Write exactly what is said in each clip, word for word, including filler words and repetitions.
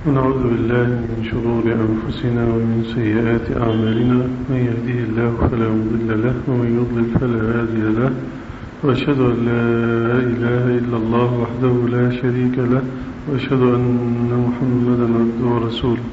ونعوذ بالله من شرور أنفسنا ومن سيئات أعمالنا، من يهديه الله فلا مضل له ومن يضلل فلا هادي له، وأشهد أن لا إله إلا الله وحده لا شريك له، وأشهد أن محمدا عبده ورسوله.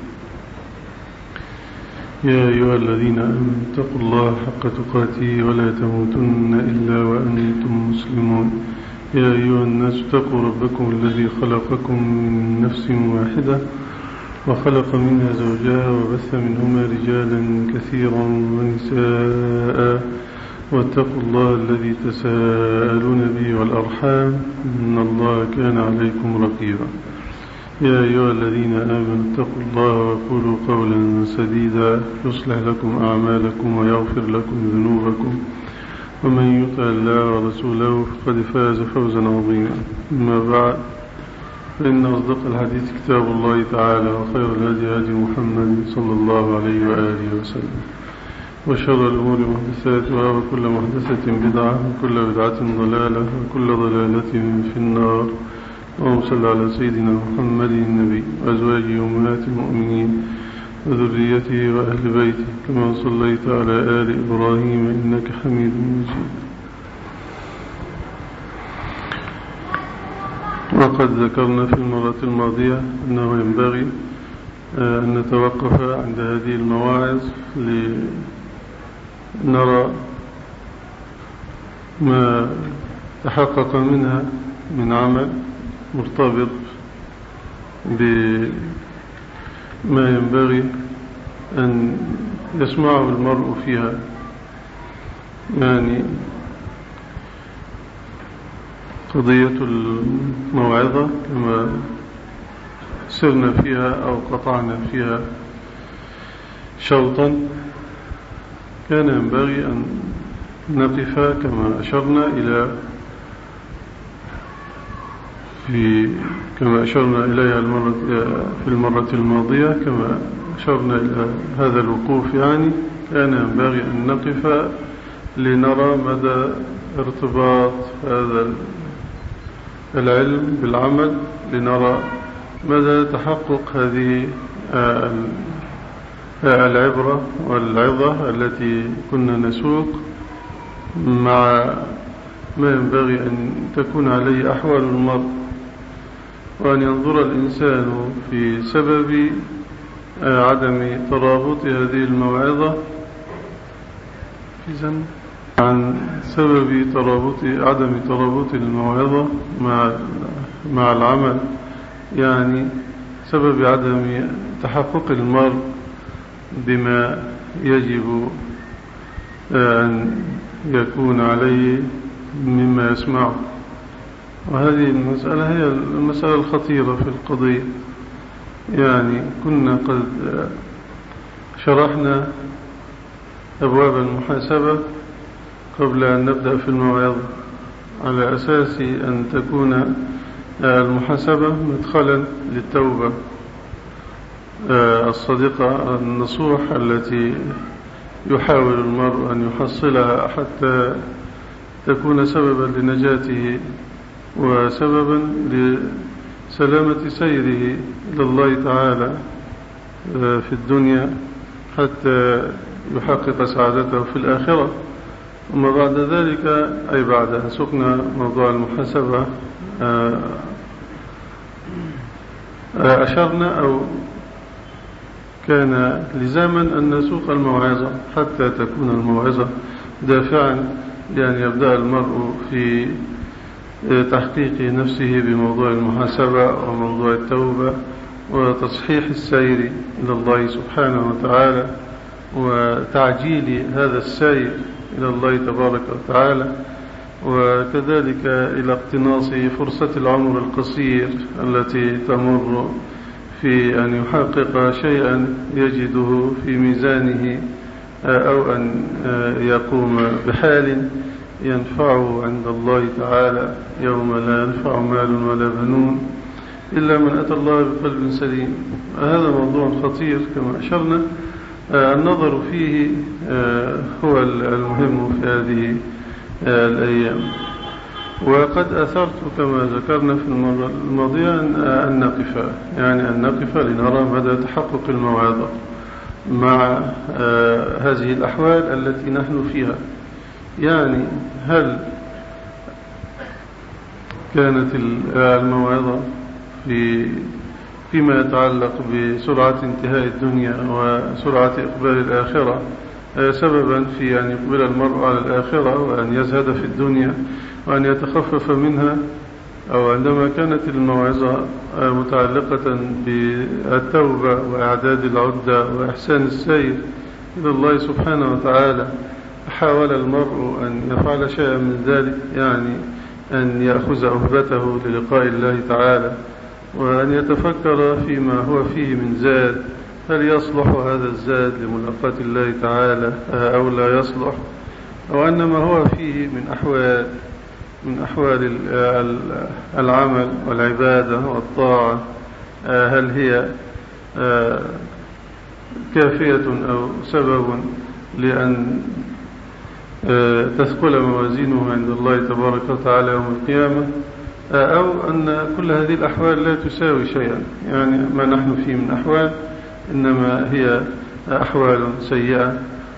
يا أيها الذين آمنوا اتقوا الله حق تقاته ولا تموتن إلا وأنتم مسلمون. يا أيها الناس اتقوا ربكم الذي خلقكم من نفس واحدة وخلق منها زوجها وبث منهما رجالا كثيرا ونساء، واتقوا الله الذي تساءلون به والأرحام إن الله كان عليكم رقيبا. يا أيها الذين آمنوا اتقوا الله وقولوا قولا سديدا يصلح لكم أعمالكم ويغفر لكم ذنوبكم، ومن يطع الله ورسوله فقد فاز فوزا عظيما. أما بعد، فإن أصدق الحديث كتاب الله تعالى، وخير الهدي هدي محمد صلى الله عليه وآله وسلم، وشر الأمور محدثاتها، وكل محدثة بدعة، وكل بدعة ضلالة، وكل ضلالة في النار. اللهم صل على سيدنا محمد النبي وأزواجه أمهات المؤمنين وذريته وأهل بيته كما صليت على آل إبراهيم إنك حميد مجيد. وقد ذكرنا في المرة الماضية أنه ينبغي أن نتوقف عند هذه المواعظ لنرى ما تحقق منها من عمل مرتبط بما ينبغي أن يسمعه المرء فيها. يعني قضية الموعظة كما سرنا فيها أو قطعنا فيها شوطا، كان ينبغي أن نقف كما أشرنا إلى في كما أشرنا إليها المرة في المرة الماضية، كما أشرنا إلى هذا الوقوف. يعني كان ينبغي أن نقف لنرى مدى ارتباط هذا العلم بالعمل، لنرى مدى تحقق هذه العبرة والعظة التي كنا نسوق مع ما ينبغي أن تكون عليه أحوال المرء، وأن ينظر الإنسان في سبب عدم ترابط هذه الموعظة في زن عن سبب ترابط عدم ترابط الموعظة مع مع العمل، يعني سبب عدم تحقق المرء بما يجب أن يكون عليه مما يسمعه. وهذه المسألة هي المسألة الخطيرة في القضية. يعني كنا قد شرحنا أبواب المحاسبة قبل أن نبدأ في الموعظة، على أساس أن تكون المحاسبة مدخلا للتوبة الصادقة النصوح التي يحاول المرء أن يحصلها حتى تكون سببا لنجاته وسببا لسلامة سيره إلى الله تعالى في الدنيا حتى يحقق سعادته في الآخرة. ثم بعد ذلك، أي بعد أن سقنا موضوع المحاسبة، أشرنا أو كان لزاما أن نسوق الموعظة حتى تكون الموعظة دافعا لأن يبدأ المرء في تحقيق نفسه بموضوع المحاسبة وموضوع التوبة وتصحيح السير إلى الله سبحانه وتعالى، وتعجيل هذا السير إلى الله تبارك وتعالى، وكذلك إلى اقتناص فرصة العمر القصير التي تمر في أن يحقق شيئا يجده في ميزانه، أو أن يقوم بحال ينفعه عند الله تعالى يوم لا ينفع مال ولا بنون إلا من أتى الله بقلب سليم. هذا موضوع خطير كما أشرنا، النظر فيه هو المهم في هذه الأيام. وقد أثرت كما ذكرنا في المرة الماضية أن نقف يعني أن نقف لنرى مدى تحقق الموعظة مع هذه الأحوال التي نحن فيها. يعني هل كانت الموعظة في فيما يتعلق بسرعة انتهاء الدنيا وسرعة إقبال الآخرة سببا في أن يقبل المرء على الآخرة وأن يزهد في الدنيا وأن يتخفف منها، أو عندما كانت الموعظة متعلقة بالتوبة وإعداد العدة وإحسان السير إلى الله سبحانه وتعالى، حاول المرء أن يفعل شيئا من ذلك، يعني أن يأخذ أهبته للقاء الله تعالى وأن يتفكر فيما هو فيه من زاد، هل يصلح هذا الزاد لملاقاة الله تعالى أو لا يصلح، أو أن ما هو فيه من أحوال من أحوال العمل والعبادة والطاعة هل هي كافية أو سبب لأن تثقل موازينه عند الله تبارك وتعالى يوم القيامة، أو أن كل هذه الأحوال لا تساوي شيئا، يعني ما نحن فيه من أحوال إنما هي أحوال سيئة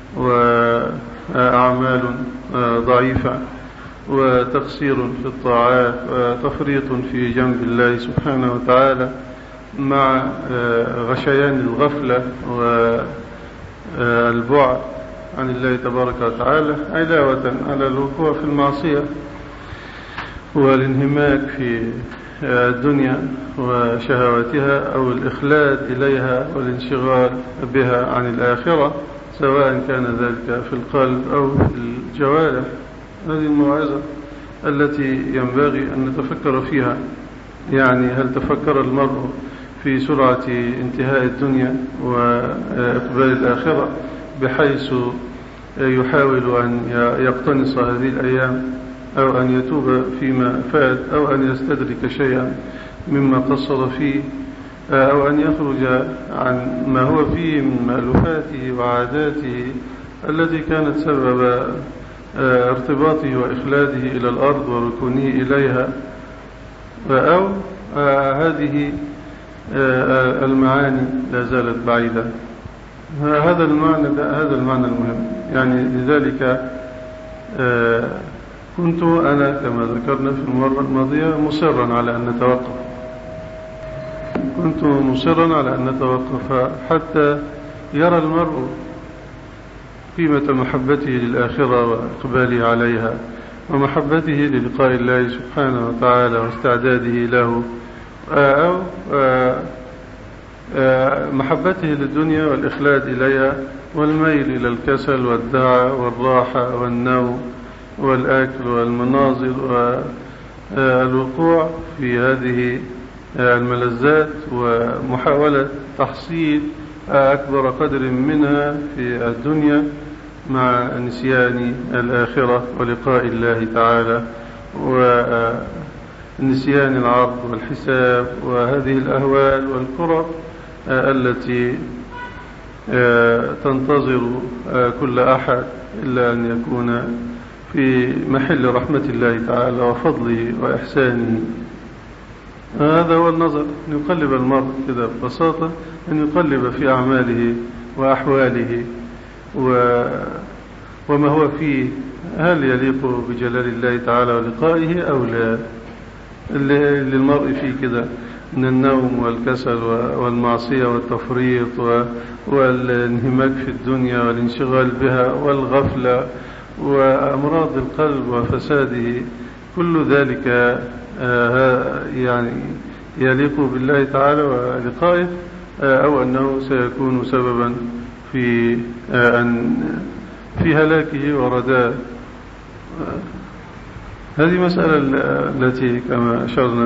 وأعمال ضعيفة وتقصير في الطاعات وتفريط في جنب الله سبحانه وتعالى مع غشيان الغفلة والبعد عن الله تبارك وتعالى علاوة على الوقوع في المعصية والانهماك في الدنيا وشهواتها أو الإخلاد إليها والانشغال بها عن الآخرة، سواء كان ذلك في القلب أو في الجوارح. هذه الموعظة التي ينبغي أن نتفكر فيها، يعني هل تفكر المرء في سرعة انتهاء الدنيا وإقبال الآخرة بحيث يحاول أن يقتنص هذه الأيام أو أن يتوب فيما فات أو أن يستدرك شيئا مما قصر فيه أو أن يخرج عن ما هو فيه من مألوفاته وعاداته التي كانت سبب ارتباطه وإخلاده إلى الأرض وركونه إليها، أو هذه المعاني لا زالت بعيدة. هذا المعنى هذا المعنى المهم، يعني لذلك كنت أنا كما ذكرنا في المرة الماضية مصرا على أن نتوقف كنت مصرا على أن نتوقف حتى يرى المرء قيمة محبته للآخرة وإقباله عليها ومحبته للقاء الله سبحانه وتعالى واستعداده له، أو محبته للدنيا والإخلاد إليها والميل إلى الكسل والدعى والراحة والنوم والأكل والمناظر والوقوع في هذه الملذات ومحاولة تحصيل أكبر قدر منها في الدنيا مع نسيان الآخرة ولقاء الله تعالى ونسيان العرض والحساب وهذه الأهوال والكرة التي تنتظر كل أحد إلا أن يكون في محل رحمة الله تعالى وفضله وإحسانه. هذا هو النظر، أن يقلب المرء كذا ببساطة، أن يقلب في أعماله وأحواله وما هو فيه هل يليق بجلال الله تعالى ولقائه أو لا. للمرء فيه كذا من النوم والكسل والمعصية والتفريط والانهماك في الدنيا والانشغال بها والغفلة وأمراض القلب وفساده، كل ذلك يعني يليق بالله تعالى ولقائه، أو أنه سيكون سببا في أن في هلاكه ورداء. هذه مسألة التي كما أشرنا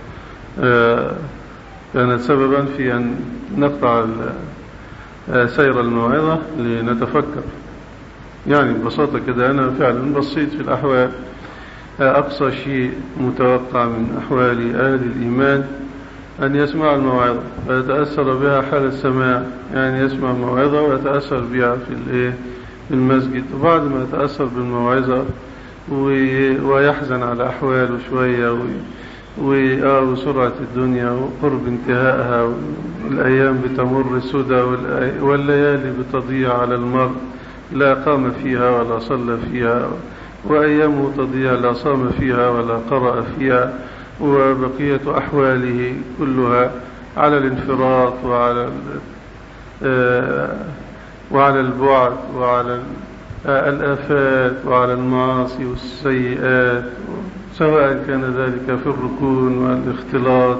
كانت سببا في أن نقطع سير الموعظة لنتفكر. يعني ببساطة كده أنا فعلا بصيت في الأحوال، أقصى شيء متوقع من أحوال أهل الإيمان أن يسمع الموعظة ويتأثر بها حال السماع، يعني يسمع الموعظة ويتأثر بها في المسجد، وبعد ما يتأثر بالموعظة ويحزن على أحواله شوية وسرعة الدنيا وقرب انتهائها، والأيام بتمر سدى والليالي بتضيع على المرء لا قام فيها ولا صلى فيها، وأيامه تضيع لا صام فيها ولا قرأ فيها، وبقية أحواله كلها على الانفراط وعلى وعلى البعد وعلى الآفات وعلى المعاصي والسيئات، سواء كان ذلك في الركون والاختلاط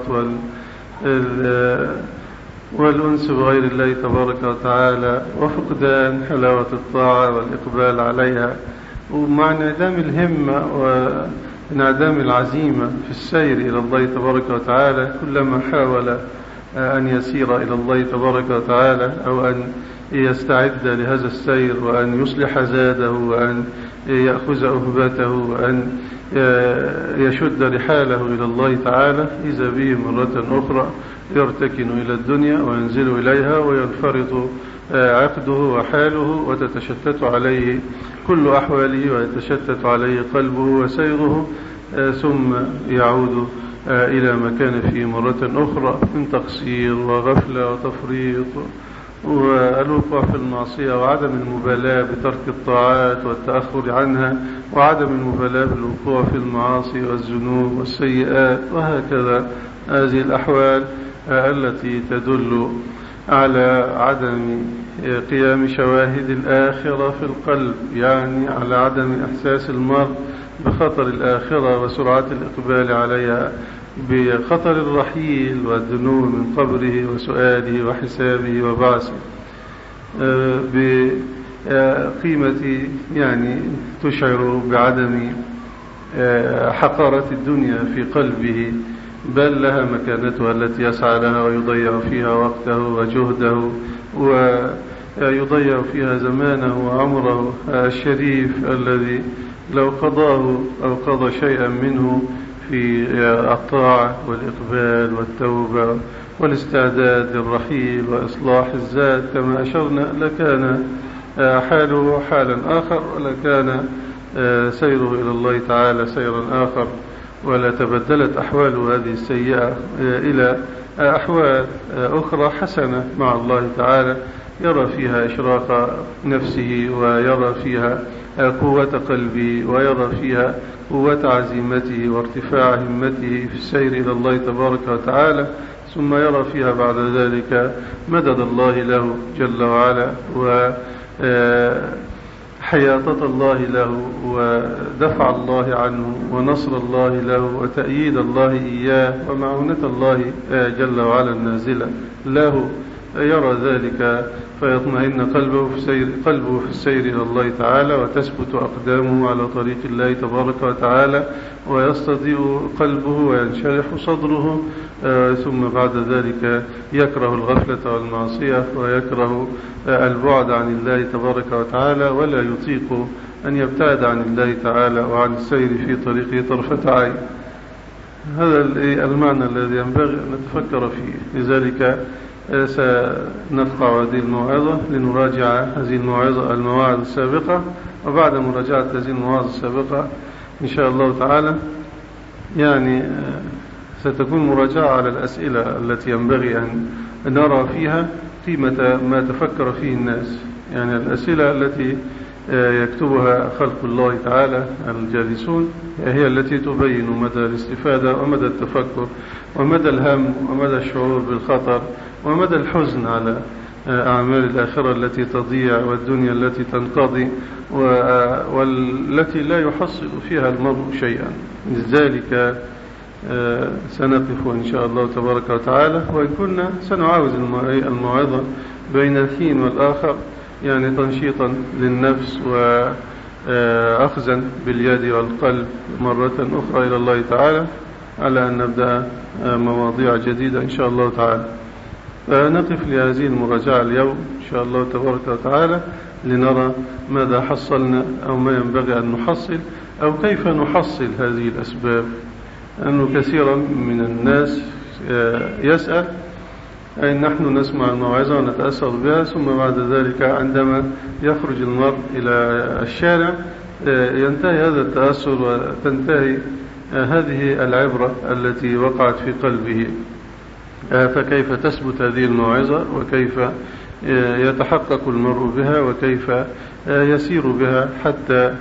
والأنس بغير الله تبارك وتعالى، وفقدان حلاوة الطاعة والإقبال عليها، ومع انعدام الهمة وانعدام العزيمة في السير إلى الله تبارك وتعالى. كلما حاول أن يسير إلى الله تبارك وتعالى أو أن يستعد لهذا السير وأن يصلح زاده وأن يأخذ أهبته وأن يشد رحاله إلى الله تعالى، إذا به مرة أخرى يرتكن إلى الدنيا وينزل إليها وينفرط عقده وحاله، وتتشتت عليه كل أحواله ويتشتت عليه قلبه وسيره، ثم يعود إلى ما كان فيه مرة أخرى من تقصير وغفلة وتفريط والوقوع في المعصية وعدم المبالاة بترك الطاعات والتأخر عنها وعدم المبالاة بالوقوع في المعاصي والذنوب والسيئات، وهكذا هذه الأحوال التي تدل على عدم قيام شواهد الآخرة في القلب، يعني على عدم إحساس المرء بخطر الآخرة وسرعة الإقبال عليها، بخطر الرحيل والدنو من قبره وسؤاله وحسابه وبعثه، بقيمة يعني تشعر بعدم حقارة الدنيا في قلبه، بل لها مكانتها التي يسعى لها ويضيع فيها وقته وجهده ويضيع فيها زمانه وعمره الشريف الذي لو قضاه أو قضى شيئا منه في الطاعة والإقبال والتوبة والاستعداد للرحيل وإصلاح الذات كما أشرنا لكان حاله حالا آخر، ولكان سيره إلى الله تعالى سيرا آخر، ولا تبدلت أحوال هذه السيئة إلى أحوال أخرى حسنة مع الله تعالى، يرى فيها إشراق نفسه ويرى فيها قوة قلبه ويرى فيها قوة عزيمته وارتفاع همته في السير إلى الله تبارك وتعالى، ثم يرى فيها بعد ذلك مدد الله له جل وعلا وحياطة الله له ودفع الله عنه ونصر الله له وتأييد الله إياه ومعونة الله جل وعلا النازلة له، يرى ذلك فيطمئن قلبه في السير, قلبه في السير إلى الله تعالى، وتثبت أقدامه على طريق الله تبارك وتعالى، ويستضيء قلبه وينشرح صدره، آه ثم بعد ذلك يكره الغفلة والمعصية ويكره آه البعد عن الله تبارك وتعالى، ولا يطيق أن يبتعد عن الله تعالى وعن السير في طريقه طرفة عين. هذا المعنى الذي ينبغي أن نتفكر فيه. لذلك سنقطع هذه الموعظة لنراجع هذه الموعظة المواعظ السابقة، وبعد مراجعة هذه المواعظ السابقة إن شاء الله تعالى يعني ستكون مراجعة على الأسئلة التي ينبغي أن نرى فيها قيمة ما تفكر فيه الناس، يعني الأسئلة التي يكتبها خلق الله تعالى الجالسون هي التي تبين مدى الاستفادة ومدى التفكر ومدى الهم ومدى الشعور بالخطر ومدى الحزن على أعمال الآخرة التي تضيع والدنيا التي تنقضي والتي لا يحصل فيها المرء شيئا. لذلك سنقف إن شاء الله تبارك وتعالى، وإن كنا سنعاوز الموعظة بين الحين والآخر يعني تنشيطا للنفس وأخذا باليد والقلب مرة أخرى إلى الله تعالى، على أن نبدأ مواضيع جديدة إن شاء الله تعالى. فنقف لهذه المراجعة اليوم إن شاء الله تبارك وتعالى لنرى ماذا حصلنا أو ما ينبغي أن نحصل أو كيف نحصل هذه الأسباب، لأنه كثيرا من الناس يسأل أي نحن نسمع الموعظة ونتأثر بها، ثم بعد ذلك عندما يخرج المرء إلى الشارع ينتهي هذا التأثر وتنتهي هذه العبرة التي وقعت في قلبه. فكيف تثبت هذه الموعظة، وكيف يتحقق المرء بها، وكيف يسير بها حتى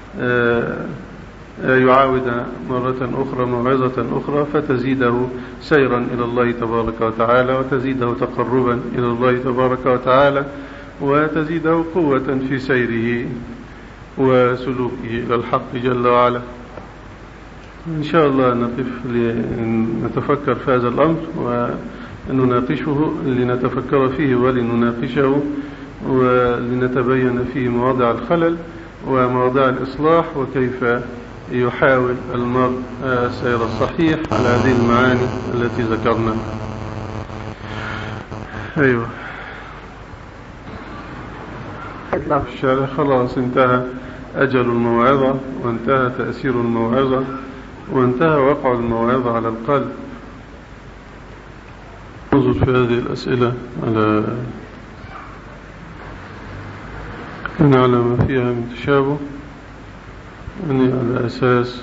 يعاود مرة أخرى موعظة أخرى فتزيده سيرا إلى الله تبارك وتعالى، وتزيده تقربا إلى الله تبارك وتعالى، وتزيده قوة في سيره وسلوكه إلى الحق جل وعلا. إن شاء الله نقف لنتفكر في هذا الأمر ونناقشه، لنتفكر فيه ولنناقشه ولنتبين فيه مواضع الخلل ومواضع الإصلاح، وكيف يحاول المرء السير الصحيح على هذه المعاني التي ذكرنا. أيوة الشارع خلاص انتهى أجل الموعظة، وانتهى تأثير الموعظة، وانتهى وقع الموعظة على القلب. ننظر في هذه الأسئلة على على ما فيها من تشابه، يعني على أساس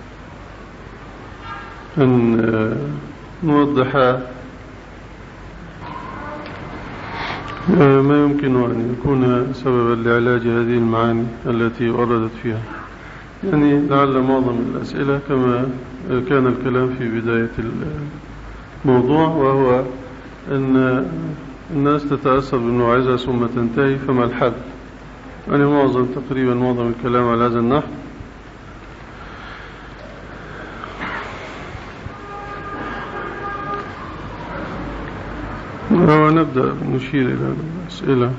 أن نوضح ما يمكن أن يكون سببا لعلاج هذه المعاني التي وردت فيها. يعني لعل معظم الأسئلة كما كان الكلام في بداية الموضوع، وهو أن الناس تتأثر بالموعظة ثم تنتهي، فما الحل؟ يعني معظم تقريبا معظم الكلام على هذا النحو. ونبدأ نشير إلى الأسئلة.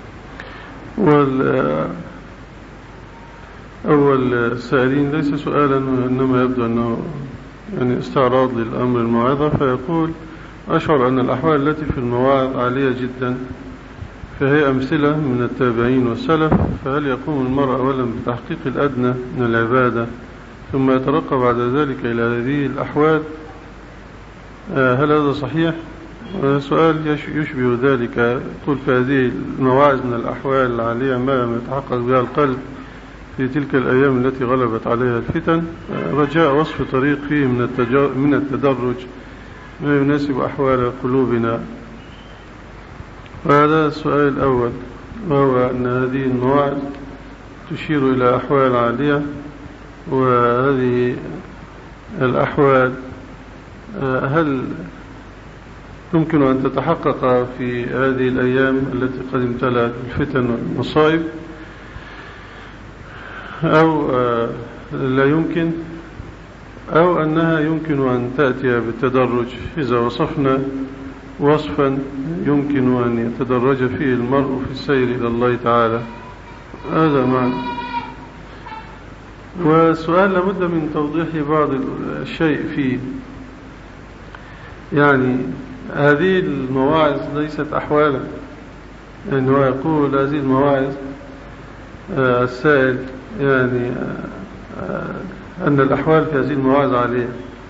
أول السائلين ليس سؤالا، إنما يبدو أنه يعني استعراض للأمر الموعظة. فيقول: أشعر أن الأحوال التي في المواعظ عالية جدا، فهي أمثلة من التابعين والسلف، فهل يقوم المرء أولا بتحقيق الأدنى من العبادة ثم يترقى بعد ذلك إلى هذه الأحوال؟ هل هذا صحيح؟ سؤال يشبه ذلك. يقول: في هذه المواعظ من الأحوال العالية ما لم يتحقق بها القلب في تلك الأيام التي غلبت عليها الفتن، رجاء وصف طريق فيه من التدرج ما يناسب أحوال قلوبنا. وهذا السؤال الأول، وهو أن هذه المواعظ تشير إلى أحوال عالية، وهذه الأحوال هل يمكن أن تتحقق في هذه الأيام التي قد امتلأت الفتن والمصائب، أو لا يمكن، أو أنها يمكن أن تأتي بالتدرج إذا وصفنا وصفا يمكن أن يتدرج فيه المرء في السير إلى الله تعالى؟ هذا معنى. والسؤال لابد من توضيح بعض الشيء فيه. يعني هذه المواعظ ليست أحوالا، يعني هو يقول هذه المواعظ آه السائل يعني آه أن الأحوال في هذه المواعظ عالية.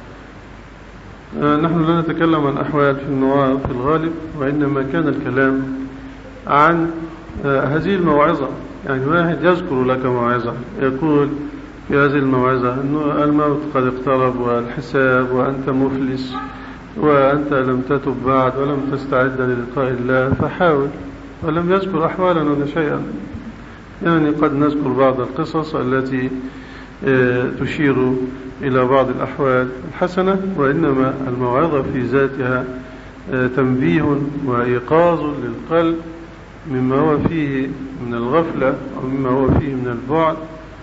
آه نحن لا نتكلم عن أحوال في المواعظ في الغالب، وإنما كان الكلام عن آه هذه الموعظة. يعني واحد يذكر لك موعظة، يقول في هذه الموعظة أنه الموت قد اقترب والحساب وأنت مفلس وأنت لم تتب بعد ولم تستعد للقاء الله، فحاول. ولم يذكر أحوالا ولا شيئا. يعني قد نذكر بعض القصص التي تشير إلى بعض الأحوال الحسنة، وإنما الموعظة في ذاتها تنبيه وإيقاظ للقلب مما هو فيه من الغفلة ومما هو فيه من البعد،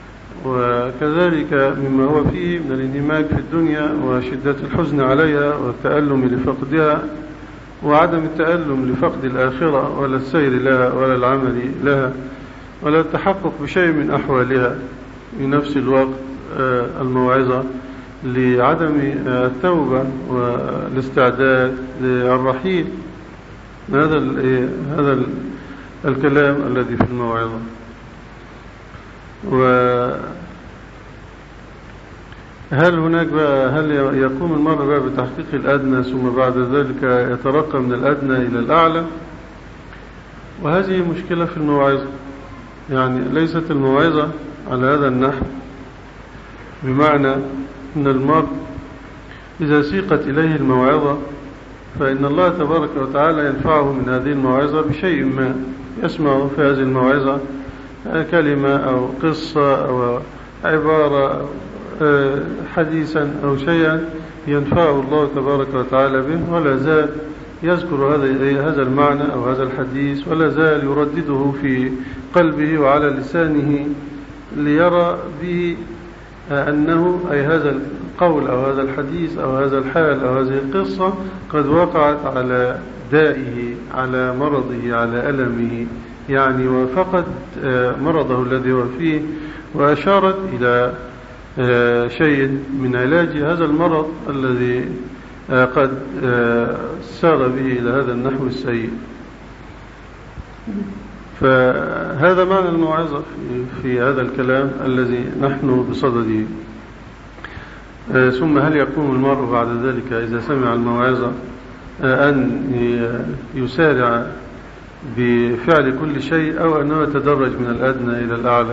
وكذلك مما هو فيه من الانهماك في الدنيا وشدة الحزن عليها والتألم لفقدها، وعدم التألم لفقد الآخرة ولا السير لها ولا العمل لها ولا التحقق بشيء من أحوالها. في نفس الوقت الموعظة لعدم التوبة والاستعداد للرحيل. هذا هذا الكلام الذي في الموعظة. وهل هناك بقى هل يقوم المرء بقى بتحقيق الأدنى ثم بعد ذلك يترقى من الأدنى إلى الأعلى؟ وهذه مشكلة في الموعظة. يعني ليست الموعظة على هذا النحو، بمعنى أن المرء إذا سيقت إليه الموعظة فإن الله تبارك وتعالى ينفعه من هذه الموعظة بشيء ما، يسمع في هذه الموعظة كلمة أو قصة أو عبارة أو حديثا أو شيئا ينفعه الله تبارك وتعالى به، ولا زال يذكر هذا المعنى أو هذا الحديث، ولا زال يردده في قلبه وعلى لسانه ليرى به أنه أي هذا القول أو هذا الحديث أو هذا الحال أو هذه القصة قد وقعت على دائه، على مرضه، على ألمه، يعني وفقد مرضه الذي هو فيه، وأشارت إلى شيء من علاج هذا المرض الذي قد سار به إلى هذا النحو السيء. فهذا معنى الموعظة في هذا الكلام الذي نحن بصدده. ثم هل يقوم المرء بعد ذلك إذا سمع الموعظة أن يسارع بفعل كل شيء أو أنه يتدرج من الأدنى إلى الأعلى؟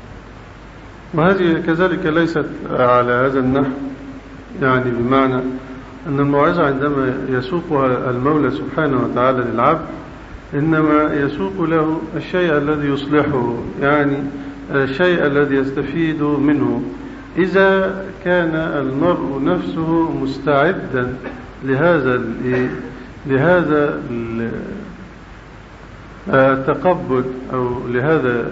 وهذه كذلك ليست على هذا النحو، يعني بمعنى أن الموعظة عندما يسوقها المولى سبحانه وتعالى للعبد إنما يسوق له الشيء الذي يصلحه، يعني الشيء الذي يستفيد منه إذا كان المرء نفسه مستعدا لهذا لهذا التقبل أو لهذا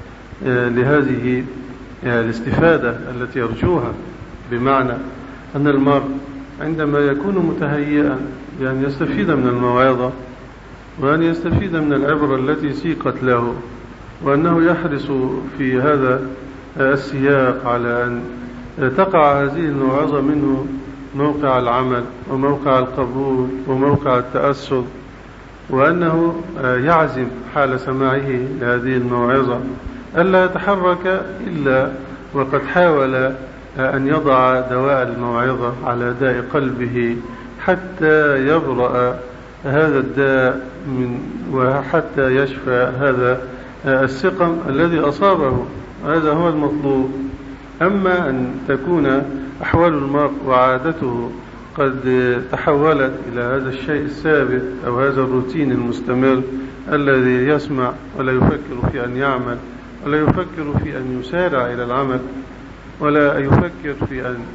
لهذه الاستفادة التي يرجوها. بمعنى أن المرء عندما يكون متهيئا بأن يستفيد من الموعظة وأن يستفيد من العبرة التي سيقت له، وأنه يحرص في هذا السياق على أن تقع هذه الموعظة منه موقع العمل وموقع القبول وموقع التأثر، وأنه يعزم حال سماعه لهذه الموعظة ألا يتحرك إلا وقد حاول أن يضع دواء الموعظة على داء قلبه حتى يبرأ هذا الداء من وحتى يشفى هذا السقم الذي أصابه. هذا هو المطلوب. أما أن تكون أحوال المرء وعادته قد تحولت إلى هذا الشيء الثابت أو هذا الروتين المستمر الذي يسمع ولا يفكر في أن يعمل ولا يفكر في أن يسارع إلى العمل ولا يفكر في أن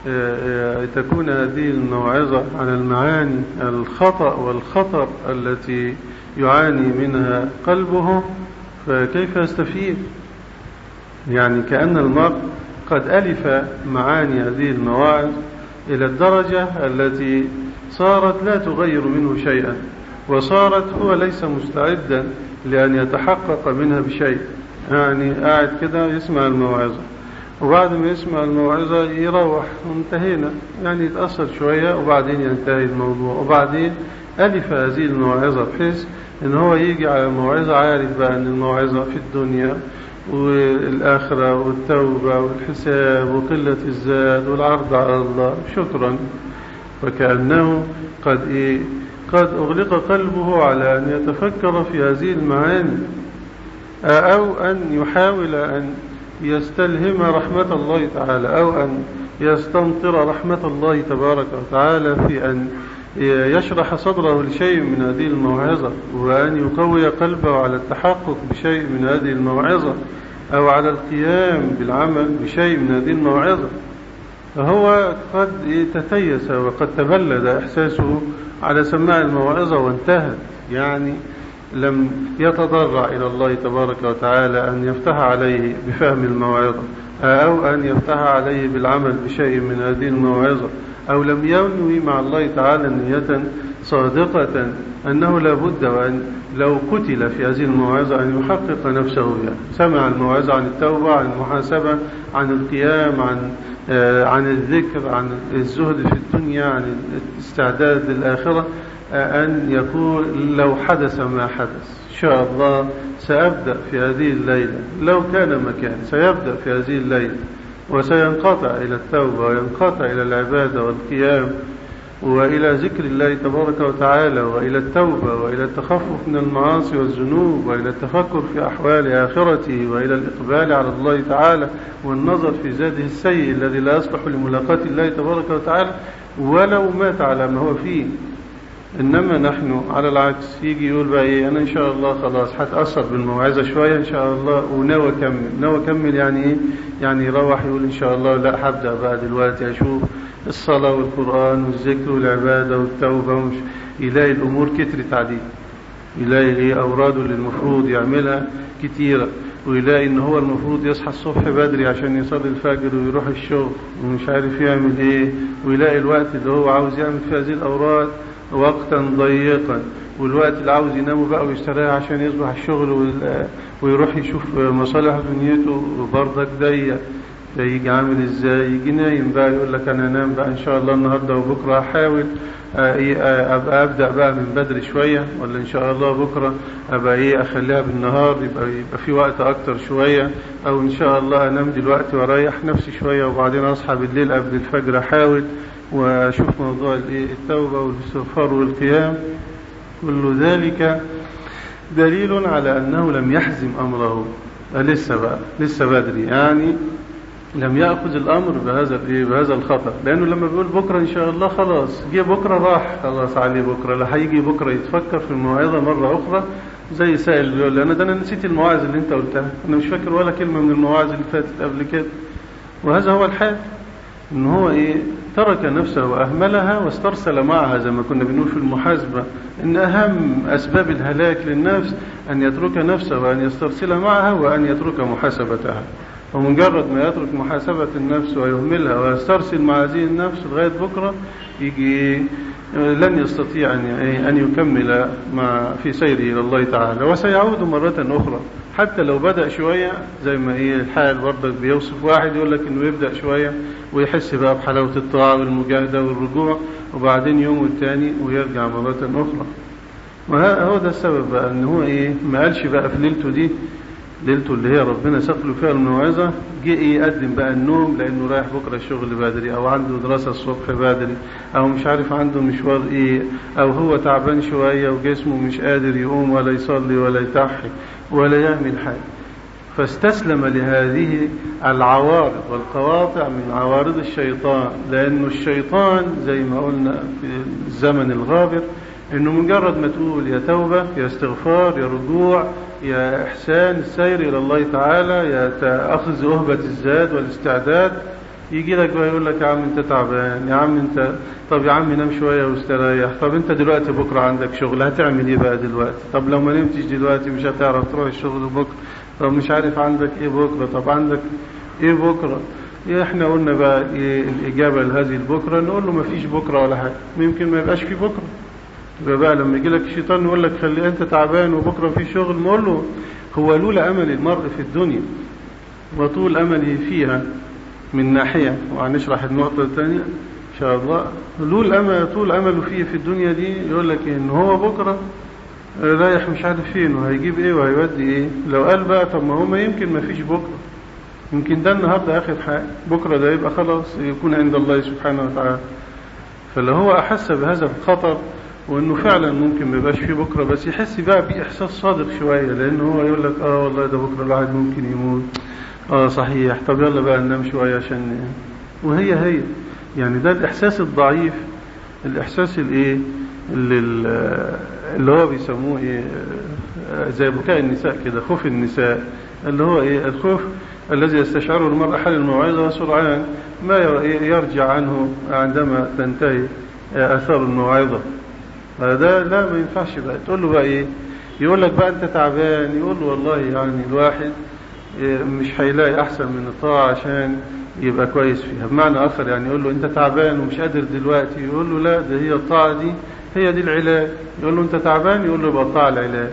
تكون هذه الموعظة على المعاني الخطأ والخطر التي يعاني منها قلبه، فكيف يستفيد؟ يعني كأن المرء قد ألف معاني هذه المواعظ إلى الدرجة التي صارت لا تغير منه شيئا، وصارت هو ليس مستعدا لأن يتحقق منها بشيء. يعني قاعد كده يسمع الموعظة، وبعد ما يسمع الموعظة يروح وانتهينا، يعني يتأثر شوية وبعدين ينتهي الموضوع. وبعدين ألف هذه الموعظة بحيث إن هو يجي على الموعظة عارف بقى أن الموعظة في الدنيا والآخرة والتوبة والحساب وقلة الزاد والعرض على الله شكرا، فكأنه قد إيه قد أغلق قلبه على أن يتفكر في هذه المعاني، أو أن يحاول أن يستلهم رحمة الله تعالى، أو أن يستمطر رحمة الله تبارك وتعالى في أن يشرح صدره لشيء من هذه الموعظة، وأن يقوي قلبه على التحقق بشيء من هذه الموعظة أو على القيام بالعمل بشيء من هذه الموعظة. فهو قد تتيس وقد تبلد إحساسه على سماع الموعظة وانتهت، يعني لم يتضرع إلى الله تبارك وتعالى أن يفتح عليه بفهم الموعظة أو أن يفتح عليه بالعمل بشيء من هذه الموعظة، أو لم ينوي مع الله تعالى نية صادقة أنه لابد وأن لو قتل في هذه الموعظة أن يحقق نفسه بها. سمع الموعظة عن التوبة، عن المحاسبة، عن القيام، عن عن الذكر، عن الزهد في الدنيا، عن الاستعداد للآخرة، أن يقول لو حدث ما حدث إن شاء الله سأبدأ في هذه الليلة، لو كان مكان سيبدأ في هذه الليلة وسينقطع إلى التوبة وينقطع إلى العبادة والقيام وإلى ذكر الله تبارك وتعالى، وإلى التوبة، وإلى التخفف من المعاصي والذنوب، وإلى التفكر في أحوال آخرته، وإلى الإقبال على الله تعالى والنظر في زاده السيء الذي لا يصلح لملاقاة الله تبارك وتعالى ولو مات على ما هو فيه. إنما نحن على العكس، يجي يقول بقى إيه، أنا إن شاء الله خلاص هتأثر بالموعظة شوية إن شاء الله وناوي أكمل. ناوي أكمل يعني إيه؟ يعني يروح يقول إن شاء الله لا هبدأ بقى دلوقتي أشوف الصلاة والقرآن والذكر والعبادة والتوبة، ومش يلاقي الأمور كترت عليه، يلاقي إيه أوراده اللي المفروض يعملها كتيرة، ويلاقي إن هو المفروض يصحى الصبح بدري عشان يصلي الفجر ويروح الشغل ومش عارف يعمل إيه، ويلاقي الوقت اللي هو عاوز يعمل فيه هذه الأوراد وقتا ضيقا، والوقت اللي عاوز ينام بقى ويستريح عشان يصبح الشغل ويروح يشوف مصالح دنيته برضك ضيق. يجي عامل ازاي؟ يجي نايم بقى يقول لك انا انام بقى ان شاء الله النهارده وبكره احاول ابقى ابدا بقى من بدري شويه، ولا ان شاء الله بكره ابقى ايه اخليها بالنهار يبقى يبقى في وقت اكتر شويه، او ان شاء الله انام دلوقتي واريح نفسي شويه وبعدين اصحى بالليل قبل الفجر احاول واشوف موضوع التوبه والاستغفار والقيام. كل ذلك دليل على انه لم يحزم امره، لسه بقى لسه بدري، يعني لم يأخذ الأمر بهذا بهذا الخطر، لأنه لما بيقول بكرة إن شاء الله خلاص جه بكرة راح خلاص عليه بكرة، لا هيجي بكرة يتفكر في الموعظة مرة أخرى زي سائل بيقول لي أنا ده أنا نسيت المواعظ اللي أنت قلتها، أنا مش فاكر ولا كلمة من المواعظ اللي فاتت قبل كده. وهذا هو الحال، إن هو إيه ترك نفسه وأهملها واسترسل معها، زي ما كنا بنقول في المحاسبة إن أهم أسباب الهلاك للنفس أن يترك نفسه وأن يسترسل معها وأن يترك محاسبتها. ومجرد ما يترك محاسبة النفس ويهملها ويسترسل مع هذه النفس لغاية بكرة يجي لن يستطيع أن يكمل مع في سيره إلى الله تعالى، وسيعود مرة أخرى حتى لو بدأ شوية، زي ما هي الحال برضك بيوصف واحد يقول لك إنه يبدأ شوية ويحس بقى بحلاوة الطاعة والمجاهدة والرجوع، وبعدين يوم الثاني ويرجع مرة أخرى. وهو ده السبب بقى إن هو إيه ما قالش بقى في ليلته دي، ليلته اللي هي ربنا سقله فيها الموعظة، جه يقدم بقى النوم لأنه رايح بكرة الشغل بدري، أو عنده دراسة الصبح بدري، أو مش عارف عنده مشوار إيه، أو هو تعبان شوية وجسمه مش قادر يقوم ولا يصلي ولا يتحي ولا يعمل حاجة، فاستسلم لهذه العوارض والقواطع من عوارض الشيطان. لأنه الشيطان زي ما قلنا في الزمن الغابر إنه مجرد ما تقول يا توبة يا استغفار يا رجوع يا إحسان السير إلى الله تعالى يا أخذ أهبة الزاد والاستعداد، يجي لك بقى يقول لك يا عم أنت تعبان، يا عم أنت طب يا عم نام شوية واستريح، طب أنت دلوقتي بكرة عندك شغل هتعمل إيه بقى دلوقتي، طب لو ما نمتش دلوقتي مش هتعرف تروح الشغل بكرة، طب مش عارف عندك إيه بكرة، طب عندك إيه بكرة. إحنا قلنا بقى إيه الإجابة لهذه البكرة؟ نقول له ما فيش بكرة ولا حاجة، ممكن ما يبقاش في بكرة. يبقى بقى لما يجي لك الشيطان يقول لك خلي أنت تعبان وبكرة في شغل، نقول له هو لولا أمل المرء في الدنيا وطول أمله فيها من ناحية، وهنشرح النقطة الثانية إن شاء الله، لولا أمل طول أمله فيه في الدنيا دي يقول لك إن هو بكرة رايح مش عارف فين وهيجيب إيه وهيودي إيه. لو قال بقى طب ما هو ما يمكن ما فيش بكرة، يمكن ده النهاردة آخر حاجة، بكرة ده يبقى خلاص يكون عند الله سبحانه وتعالى. فلو هو أحس بهذا الخطر وانه فعلا ممكن ما يبقاش فيه بكره، بس يحس بقى باحساس صادق شويه، لانه هو يقول لك اه والله ده بكره الواحد ممكن يموت، اه صحيح، طب يلا بقى ننام شويه عشان، وهي هي يعني ده الاحساس الضعيف، الاحساس الايه اللي, اللي هو بيسموه ايه زي بكاء النساء كده، خوف النساء، اللي هو ايه الخوف الذي يستشعره المرء حال الموعظه وسرعان ما يرجع عنه عندما تنتهي اثار الموعظه. هذا لا ما ينفعش بقى تقول له بقى ايه، يقول لك بقى انت تعبان، يقول له والله يعني الواحد مش هيلاقي احسن من الطاعه عشان يبقى كويس فيها. بمعنى اخر يعني يقول له انت تعبان ومش قادر دلوقتي، يقول له لا ده هي الطاعه دي هي دي العلاج. يقول له انت تعبان، يقول له يبقى الطاعه العلاج.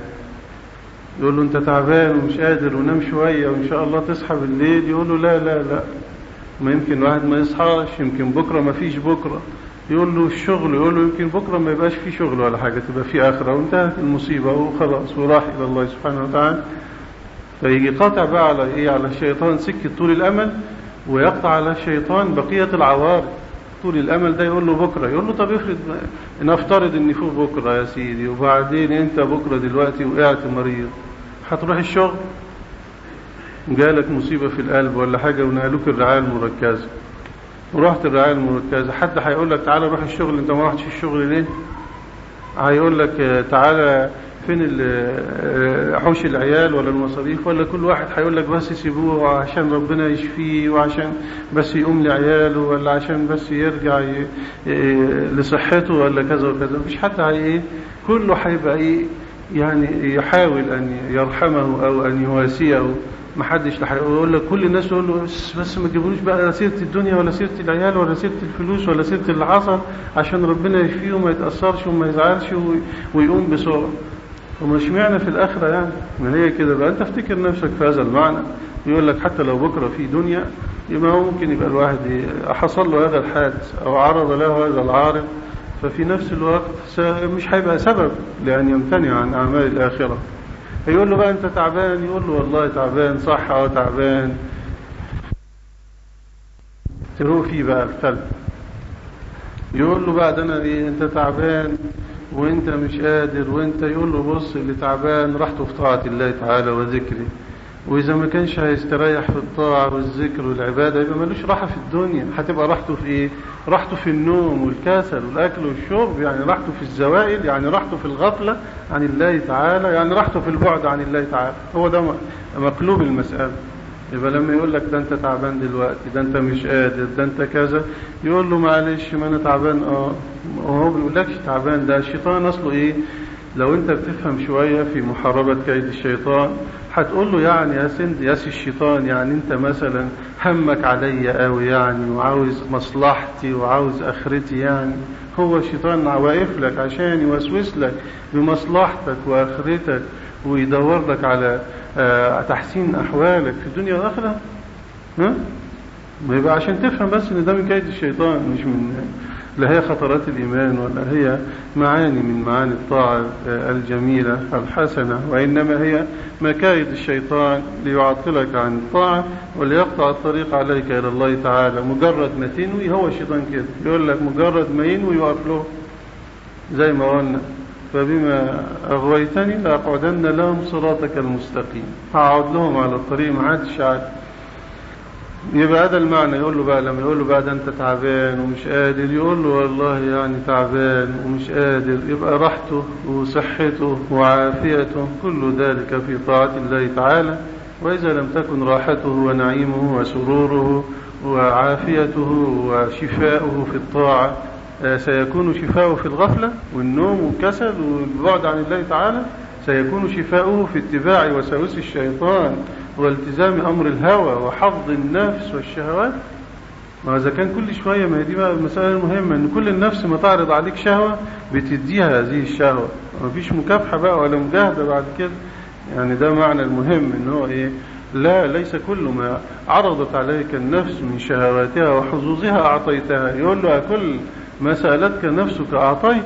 يقول له انت تعبان ومش قادر ونام شويه وان شاء الله تصحى بالليل، يقول له لا لا لا ما يمكن واحد ما يصحاش، يمكن بكره ما فيش بكره. يقول له الشغل، يقول له يمكن بكرة ما يبقاش في شغل ولا حاجة، تبقى في آخرة وانتهت المصيبة وخلاص وراح إلى الله سبحانه وتعالى. فيجي قاطع بقى على إيه، على الشيطان سكة طول الأمل، ويقطع على الشيطان بقية العوارض طول الامل ده يقول له بكره، يقول له طب افرض نفترض ان فوق بكره يا سيدي، وبعدين انت بكره دلوقتي وقعت مريض، هتروح الشغل؟ جالك مصيبه في القلب ولا حاجه ونقلوك الرعايه المركزه، ورحت الرعايه المركزه، حد هيقول لك تعالى روح الشغل؟ انت ما رحتش الشغل ليه؟ هيقول لك تعالى فين حوش العيال ولا المصاريف؟ ولا كل واحد هيقول لك بس سيبوه عشان ربنا يشفيه، وعشان بس يقوم لعياله، ولا عشان بس يرجع لصحته، ولا كذا وكذا؟ مفيش حد هي كله هيبقى ايه يعني يحاول ان يرحمه او ان يواسيه. محدش هيقول لك، كل الناس يقول له بس ما تجيبولوش بقى سيره الدنيا ولا سيره العيال ولا سيره الفلوس ولا سيره اللي حصل، عشان ربنا يشفيه وما يتاثرش وما يزعلش ويقوم بسرعه. ومش معنى في الآخرة يعني ما هي كده بقى. أنت افتكر نفسك في هذا المعنى، يقول لك حتى لو بكرة في دنيا، يبقى ممكن يبقى الواحد حصل له هذا الحادث أو عرض له هذا العارض، ففي نفس الوقت مش هيبقى سبب لأن يمتنع عن أعمال الآخرة. يقول له بقى أنت تعبان، يقول له والله تعبان صح أو تعبان، تروح فيه بقى القلب. يقول له بعد أنا إيه أنت تعبان وانت مش قادر وانت، يقول له بص اللي تعبان راحته في طاعة الله تعالى وذكره، واذا ما كانش هيستريح في الطاعة والذكر والعبادة يبقى ملوش راحة في الدنيا. هتبقى راحته في ايه؟ راحته في النوم والكسل والاكل والشرب، يعني راحته في الزوائد، يعني راحته في الغفلة عن الله تعالى، يعني راحته في البعد عن الله تعالى. هو ده مقلوب المسألة. يبقى لما يقول لك ده انت تعبان دلوقتي، ده انت مش قادر، ده انت كذا، يقول له معلش ما انا تعبان. اه وهو بيقول لكش تعبان، ده الشيطان اصله ايه؟ لو انت بتفهم شوية في محاربة كيد الشيطان هتقول له يعني يا سند يا سي الشيطان، يعني انت مثلا همك عليا قوي يعني وعاوز مصلحتي وعاوز اخرتي، يعني هو الشيطان واقف لك عشان يوسوس لك بمصلحتك واخرتك ويدور لك على آه تحسين احوالك في الدنيا والاخره. ها ما يبقى عشان تفهم بس ان ده من كيد الشيطان، مش من لا هي خطرات الايمان ولا هي معاني من معاني الطاعه آه الجميله الحسنه، وانما هي مكايد الشيطان ليعطلك عن الطاعه وليقطع الطريق عليك الى الله تعالى. مجرد ما تنوي، هو الشيطان كده يقول لك مجرد ما ينوي يوقف له زي ما قلنا فبما أغويتني لأقعدن لهم صراطك المستقيم، هقعد لهم على الطريق ما عادش عاد. يبقى هذا المعنى. يقول له بقى لما يقول له بقى ده أنت تعبان ومش قادر، يقول له والله يعني تعبان ومش قادر، يبقى راحته وصحته وعافيته كل ذلك في طاعة الله تعالى. وإذا لم تكن راحته ونعيمه وسروره وعافيته وشفاؤه في الطاعة، سيكون شفاؤه في الغفلة والنوم والكسل والبعد عن الله تعالى، سيكون شفاؤه في اتباع وساوس الشيطان والتزام أمر الهوى وحظ النفس والشهوات. وإذا كان كل شوية، ما هي دي بقى المسألة المهمة، أن كل النفس ما تعرض عليك شهوة بتديها هذه الشهوة، ما فيش مكافحة بقى ولا مجاهدة بعد كده. يعني ده معنى المهم، أنه هو إيه؟ لا، ليس كل ما عرضت عليك النفس من شهواتها وحظوظها أعطيتها. يقول له كل ما سألتك نفسك أعطيت،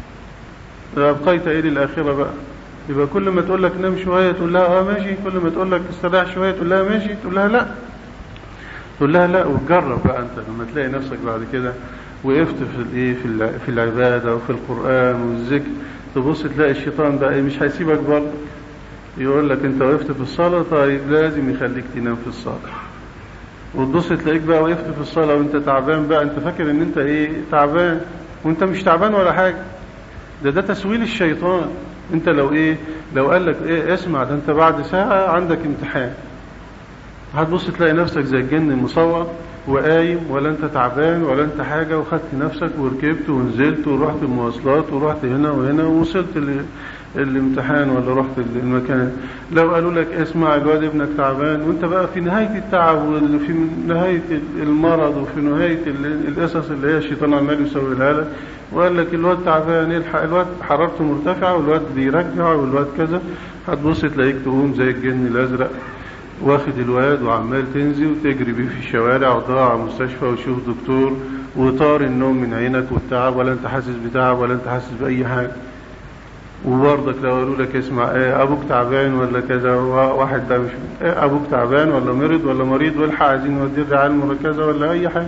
أبقيت إيه للآخرة بقى؟ يبقى كل ما تقول لك نام شوية تقول لها آه ماشي، كل ما تقول لك استريح شوية تقول لها ماشي، تقول لها لا، تقول لها لا. وتجرب بقى أنت لما تلاقي نفسك بعد كده وقفت في الإيه في العبادة وفي القرآن والذكر، تبص تلاقي الشيطان بقى مش هيسيبك برضه، يقول لك أنت وقفت في الصلاة، طيب لازم يخليك تنام في الصلاة. وتبص تلاقيك بقى وقفت في الصلاة وانت تعبان بقى، انت فاكر ان انت ايه تعبان وانت مش تعبان ولا حاجة. ده ده تسويل الشيطان. انت لو ايه لو قال لك ايه اسمع ده انت بعد ساعة عندك امتحان، هتبص تلاقي نفسك زي الجن المصور وقايم، ولا انت تعبان ولا انت حاجة، وخدت نفسك وركبت ونزلت ورحت المواصلات ورحت هنا وهنا ووصلت الامتحان ولا رحت المكان. لو قالوا لك اسمع الواد ابنك تعبان، وانت بقى في نهاية التعب وفي نهاية المرض وفي نهاية القصص اللي هي الشيطان عمال يسويها لك، وقال لك الواد تعبان، الحق الواد حرارته مرتفعة والواد بيرجع والواد كذا، هتبص تلاقيك تقوم زي الجن الازرق واخد الواد وعمال تنزل وتجري بيه في الشوارع وتضيع على المستشفى وتشوف دكتور، وطار النوم من عينك والتعب، ولا انت حاسس بتعب ولا انت حاسس بأي حاجة. وبرضك لو قالوا لك اسمع ايه ابوك تعبان ولا كذا، واحد ده مش ايه ابوك تعبان ولا مرض ولا مريض والحق عايزين نوديه الرعاية المركزة ولا اي حاجة،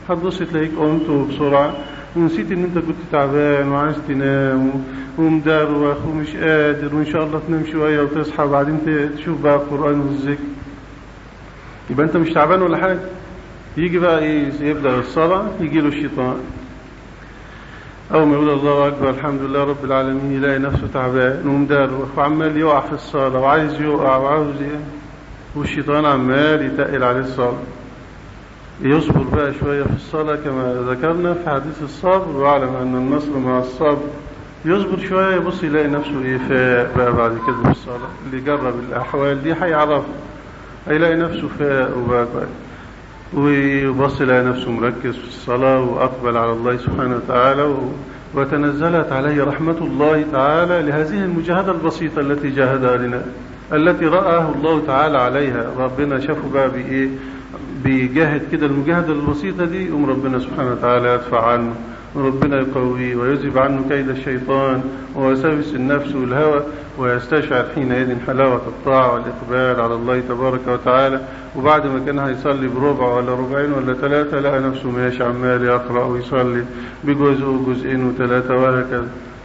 هتبص تلاقيك قمت بسرعة ونسيت ان انت كنت تعبان وعايز تنام ومدروخ ومش قادر، وان شاء الله تنام شوية وتصحى وبعدين تشوف بقى القرآن والذكر، يبقى انت مش تعبان ولا حاجة. يجي بقى ايه يبدأ الصلاة، يجي له الشيطان أول ما يقول الله أكبر الحمد لله رب العالمين يلاقي نفسه تعبان ومدروخ وعمال يقع في الصلاة وعايز يقع وعاوز ايه، والشيطان عمال يتقل عليه الصلاة. يصبر بقى شوية في الصلاة كما ذكرنا في حديث الصبر، وعلم أن النصر مع الصبر. يصبر شوية يبص يلاقي نفسه إيه فاق بقى بعد كده في الصلاة. اللي جرب الأحوال دي هيعرف، هيلاقي نفسه فاق وبقى كويس، ويبص يلاقي نفسه مركز في الصلاة وأقبل على الله سبحانه وتعالى، وتنزلت عليه رحمة الله تعالى لهذه المجاهدة البسيطة التي جاهدها لنا، التي رآه الله تعالى عليها. ربنا شافه بقى بإيه بيجاهد كده المجاهدة البسيطة دي، يقوم ربنا سبحانه وتعالى يدفع عنه، وربنا يقويه ويذهب عنه كيد الشيطان ووساوس النفس والهوى، ويستشعر حينئذ حلاوة الطاعة والإقبال على الله تبارك وتعالى. وبعد ما كان هيصلي بربع ولا ربعين ولا ثلاثة لقى نفسه ماشي عمال يقرأ ويصلي بجزء وجزئين وثلاثة وهكذا.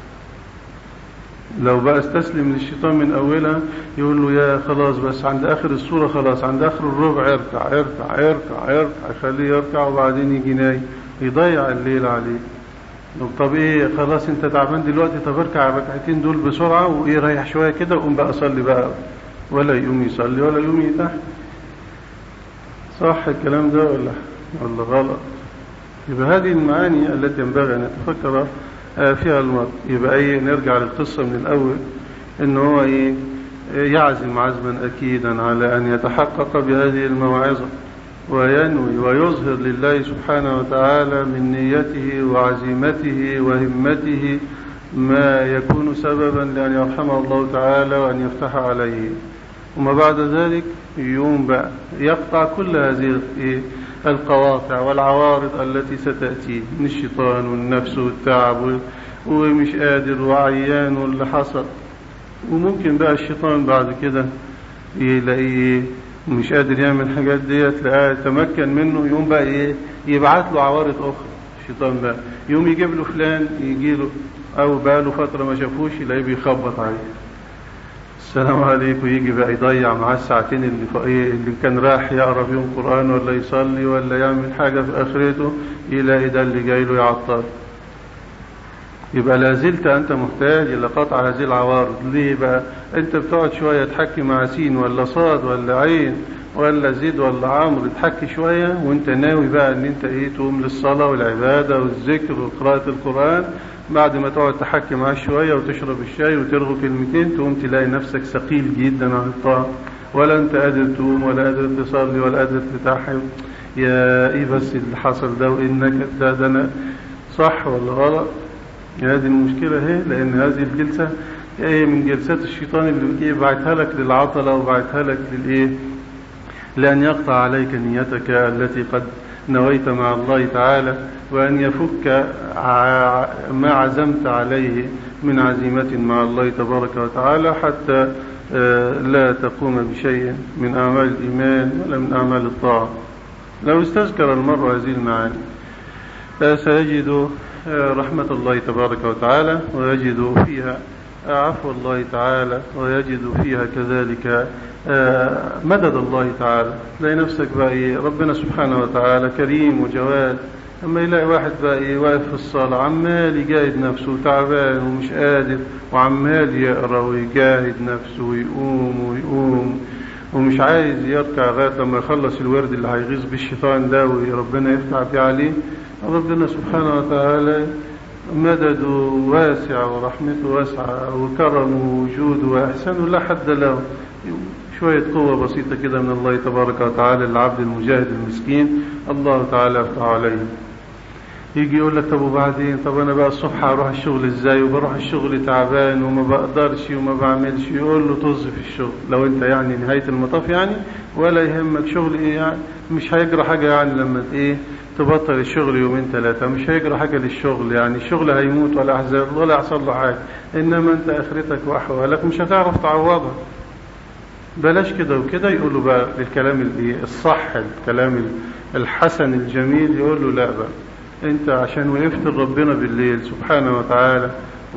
لو بقى استسلم للشيطان من أولها يقول له يا خلاص بس عند آخر السورة، خلاص عند آخر الربع اركع اركع اركع اركع، يخليه يركع وبعدين يجي ناي يضيع الليل عليه. طب ايه خلاص انت تعبان دلوقتي، طب اركع الركعتين دول بسرعة وايه ريح شوية كده وقوم بقى صلي بقى، ولا يقوم يصلي ولا يقوم يتحت. صح الكلام ده ولا ولا غلط؟ يبقى هذه المعاني التي ينبغي أن نتفكر فيها المرء. يبقى ايه نرجع للقصة من الأول، إن هو ايه يعزم عزما أكيدا على أن يتحقق بهذه الموعظة، وينوي ويظهر لله سبحانه وتعالى من نيته وعزيمته وهمته ما يكون سببا لأن يرحمه الله تعالى وأن يفتح عليه. وما بعد ذلك يوم بقى يقطع كل هذه القواطع والعوارض التي ستأتي من الشيطان والنفس والتعب ومش قادر وعيان واللي حصل. وممكن بقى الشيطان بعد كده يلاقيه مش قادر يعمل الحاجات دي، تلاقيه يتمكن منه، يقوم بقى ايه يبعت له عوارض اخرى. الشيطان بقى يقوم يجيب له فلان يجي له، او بقى له فتره ما شافوش يلاقيه بيخبط عليه السلام عليكم، يجي بقى يضيع معاه الساعتين اللي فوقيه اللي كان رايح يقرا فيهم قران ولا يصلي ولا يعمل حاجه في اخرته، يلاقي ده اللي جاي له يعطل. يبقى لازلت أنت محتاج إلى قطع هذه العوارض. ليه بقى؟ أنت بتقعد شوية تحكي مع سين ولا صاد ولا عين ولا زيد ولا عمرو، تحكي شوية وانت ناوي بقى ان انت ايه تقوم للصلاة والعبادة والذكر وقراءة القرآن. بعد ما تقعد تحكي معاه شوية وتشرب الشاي وترغو كلمتين، تقوم تلاقي نفسك ثقيل جدا عن الطاعة، ولا انت قادر تقوم ولا قادر تصلي ولا قادر تتحم. يا ايه بس اللي حصل ده، وانك ده, ده أنا صح ولا غلط؟ هذه المشكلة هي، لأن هذه الجلسة هي من جلسات الشيطان اللي يبعثها لك للعطلة وبعثها لك للإيه، لأن يقطع عليك نيتك التي قد نويت مع الله تعالى، وأن يفك ما عزمت عليه من عزيمة مع الله تبارك وتعالى، حتى لا تقوم بشيء من أعمال الإيمان ولا من أعمال الطاعة. لو استذكر المرء هذه المعاني سيجد رحمة الله تبارك وتعالى، ويجد فيها عفو الله تعالى، ويجد فيها كذلك مدد الله تعالى. تلاقي نفسك بقى ربنا سبحانه وتعالى كريم وجواد. أما يلاقي واحد بقى واقف في الصلاة عمال يجاهد نفسه تعبان ومش قادر، وعمال يقرأ ويجاهد نفسه ويقوم ويقوم ومش عايز يركع لغاية لما يخلص الورد اللي هيغيظ بالشيطان ده وربنا يفتح بيه عليه. ربنا سبحانه وتعالى مدده واسع ورحمته واسعة وكرمه ووجوده وإحسانه لا حد له. شوية قوة بسيطة كده من الله تبارك وتعالى للعبد المجاهد المسكين، الله تعالى يفتح عليه. يجي يقول لك طب وبعدين، طب أنا بقى الصبح هروح الشغل إزاي، وبروح الشغل تعبان وما بقدرش وما بعملش. يقول له طز في الشغل لو أنت يعني نهاية المطاف يعني، ولا يهمك شغل إيه يعني، مش هيجرى حاجة يعني لما إيه تبطل الشغل يومين ثلاثة، مش هيجرى حاجة للشغل يعني، الشغل هيموت ولا أحزان ولا يحصل له حاجة، إنما أنت آخرتك وأحوالك مش هتعرف تعوضها. بلاش كده وكده، يقول له بقى الكلام الصح، الكلام الحسن الجميل، يقول له لا بقى انت عشان وقفت لربنا بالليل سبحانه وتعالى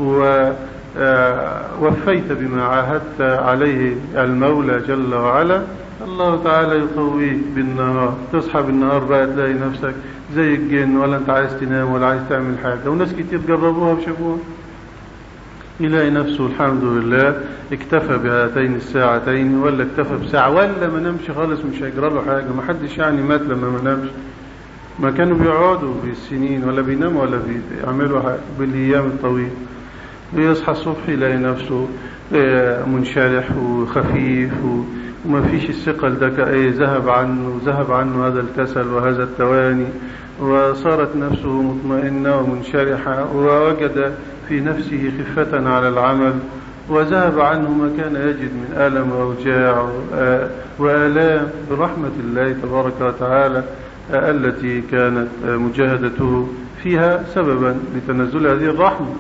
ووفيت بما عاهدت عليه المولى جل وعلا، الله تعالى يقويك بالنهار، تصحى بالنهار بقى تلاقي نفسك زي الجن، ولا انت عايز تنام ولا عايز تعمل حاجة. وناس كتير جربوها وشافوها، يلاقي نفسه الحمد لله اكتفى بهاتين الساعتين، ولا اكتفى بساعة، ولا ما نمشي خالص مش هيجرى له حاجة. ما حدش يعني مات لما ما نامش، ما كانوا بيقعدوا بالسنين ولا بيناموا ولا بيعملوا حاجة بالايام الطويلة. ويصحى الصبح يلاقي نفسه منشرح وخفيف وما فيش الثقل ده ايه، ذهب عنه ذهب عنه هذا الكسل وهذا التواني، وصارت نفسه مطمئنة ومنشرحة، ووجد في نفسه خفة على العمل، وذهب عنه ما كان يجد من ألم وأوجاع وآلام برحمة الله تبارك وتعالى التي كانت مجاهدته فيها سببا لتنزل هذه الرحمة.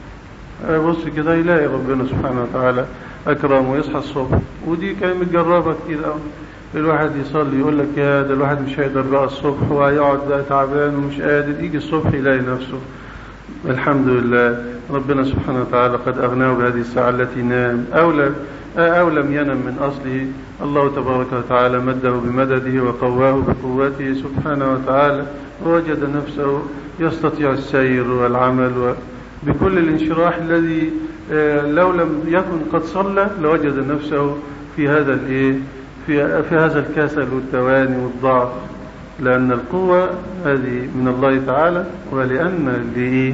بص كده يلاقي ربنا سبحانه وتعالى أكرم ويصحى الصبح. ودي كان متجربة كتير قوي، الواحد يصلي يقول لك يا ده الواحد مش هيقدر بقى الصبح، وهيقعد بقى تعبان ومش قادر، يجي الصبح يلاقي نفسه الحمد لله ربنا سبحانه وتعالى قد أغناه بهذه الساعة التي نام أو لم, أو لم ينم من أصله. الله تبارك وتعالى مده بمدده وقواه بقوته سبحانه وتعالى، ووجد نفسه يستطيع السير والعمل بكل الانشراح الذي لو لم يكن قد صلى لوجد نفسه في هذا الايه في في هذا الكسل والتواني والضعف، لأن القوة هذه من الله تعالى، ولأن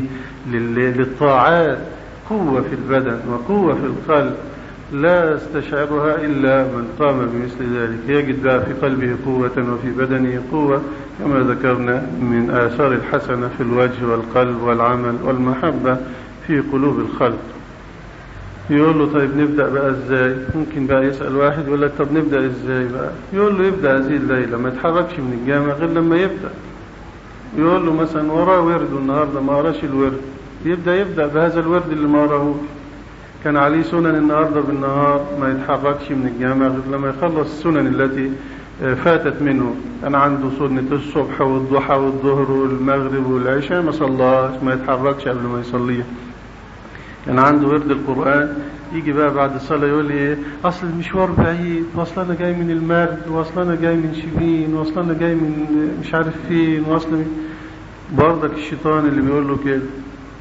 للطاعات قوة في البدن وقوة في القلب لا يستشعرها إلا من قام بمثل ذلك، يجد بقى في قلبه قوة وفي بدنه قوة، كما ذكرنا من آثار الحسنة في الوجه والقلب والعمل والمحبة في قلوب الخلق. يقول له طيب نبدأ بقى ازاي؟ ممكن بقى يسأل واحد يقول لك طب نبدأ ازاي بقى؟ يقول له يبدأ هذه الليلة ما يتحركش من الجامع غير لما يبدأ. يقول له مثلا وراه ورد النهاردة ما قراش الورد، يبدأ يبدأ بهذا الورد اللي ما قراهوش. كان عليه سنن النهاردة بالنهار ما يتحركش من الجامع غير لما يخلص السنن التي فاتت منه. كان عنده سنة الصبح والضحى والظهر والمغرب والعشاء ما صلاش، ما يتحركش قبل ما يصليها. كان عنده ورد القرآن، يجي بقى بعد الصلاة يقول لي ايه اصل المشوار بعيد، واصل انا جاي من المرج، واصل انا جاي من شبين، واصل انا جاي من مش عارف فين، واصل من برضك الشيطان اللي بيقول له كده.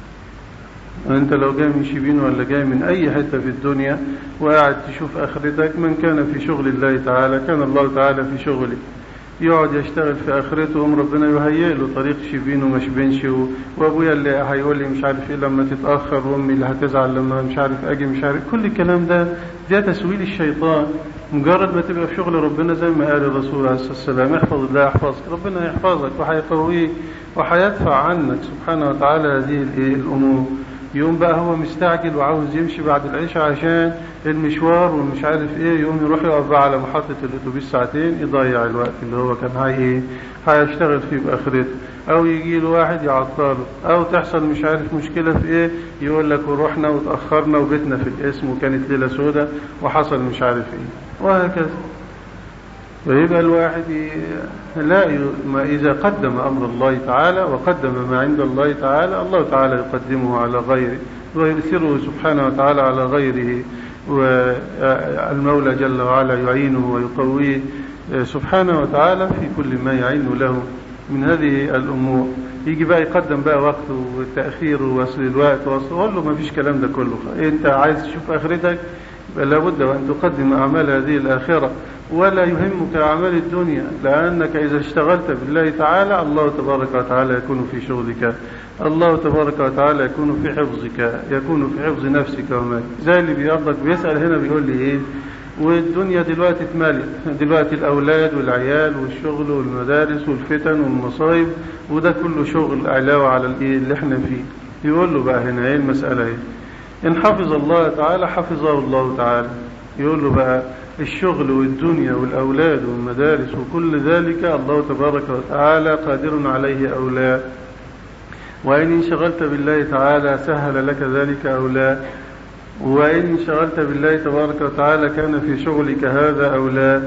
انت لو جاي من شبين ولا جاي من اي حتة في الدنيا وقاعد تشوف اخرتك، من كان في شغل الله تعالى كان الله تعالى في شغله. يقعد يشتغل في اخرته وم ربنا يهيئ له طريق شبين وما شبينش، وابويا اللي هيقول لي مش عارف ايه لما تتاخر، وامي اللي هتزعل لما مش عارف اجي مش عارف. كل الكلام ده ده تسويل الشيطان. مجرد ما تبقى في شغل ربنا زي ما قال الرسول عليه الصلاه والسلام احفظ الله يحفظك، ربنا يحفظك وهيقويك وهيدفع عنك سبحانه وتعالى هذه الامور. يوم بقى هو مستعجل وعاوز يمشي بعد العشاء عشان المشوار ومش عارف ايه، يوم يروح يقف بقى على محطة الاتوبيس ساعتين، يضيع الوقت اللي هو كان هاي ايه هيشتغل فيه باخرته. او يجي له واحد يعطله، او تحصل مش عارف مشكلة في ايه يقول لك ورحنا وتأخرنا وبيتنا في الاسم وكانت ليلة سودة وحصل مش عارف ايه، وهكذا. ويبقى الواحد لا ما إذا قدم أمر الله تعالى وقدم ما عند الله تعالى، الله تعالى يقدمه على غيره ويرسله سبحانه وتعالى على غيره، والمولى جل وعلا يعينه ويقويه سبحانه وتعالى في كل ما يعين له من هذه الأمور. يجي بقى يقدم بقى وقته والتأخير ووصل الوقت ووصل، قول له ما فيش كلام ده كله. انت عايز تشوف آخرتك لابد وأن تقدم أعمال هذه الآخرة، ولا يهمك أعمال الدنيا، لأنك إذا اشتغلت بالله تعالى الله تبارك وتعالى يكون في شغلك، الله تبارك وتعالى يكون في حفظك، يكون في حفظ نفسك ومالك. زي اللي بيقضك بيسأل هنا بيقول لي إيه، والدنيا دلوقتي اتملت، دلوقتي الأولاد والعيال والشغل والمدارس والفتن والمصايب، وده كله شغل علاوة على اللي احنا فيه. يقول له بقى هنا ايه المسألة ايه؟ إن حفظ الله تعالى حفظه الله تعالى. يقول له بقى الشغل والدنيا والأولاد والمدارس وكل ذلك الله تبارك وتعالى قادر عليه أو لا، وإن انشغلت بالله تعالى سهل لك ذلك أو لا. وإن انشغلت بالله تبارك وتعالى كان في شغلك هذا أو لا؟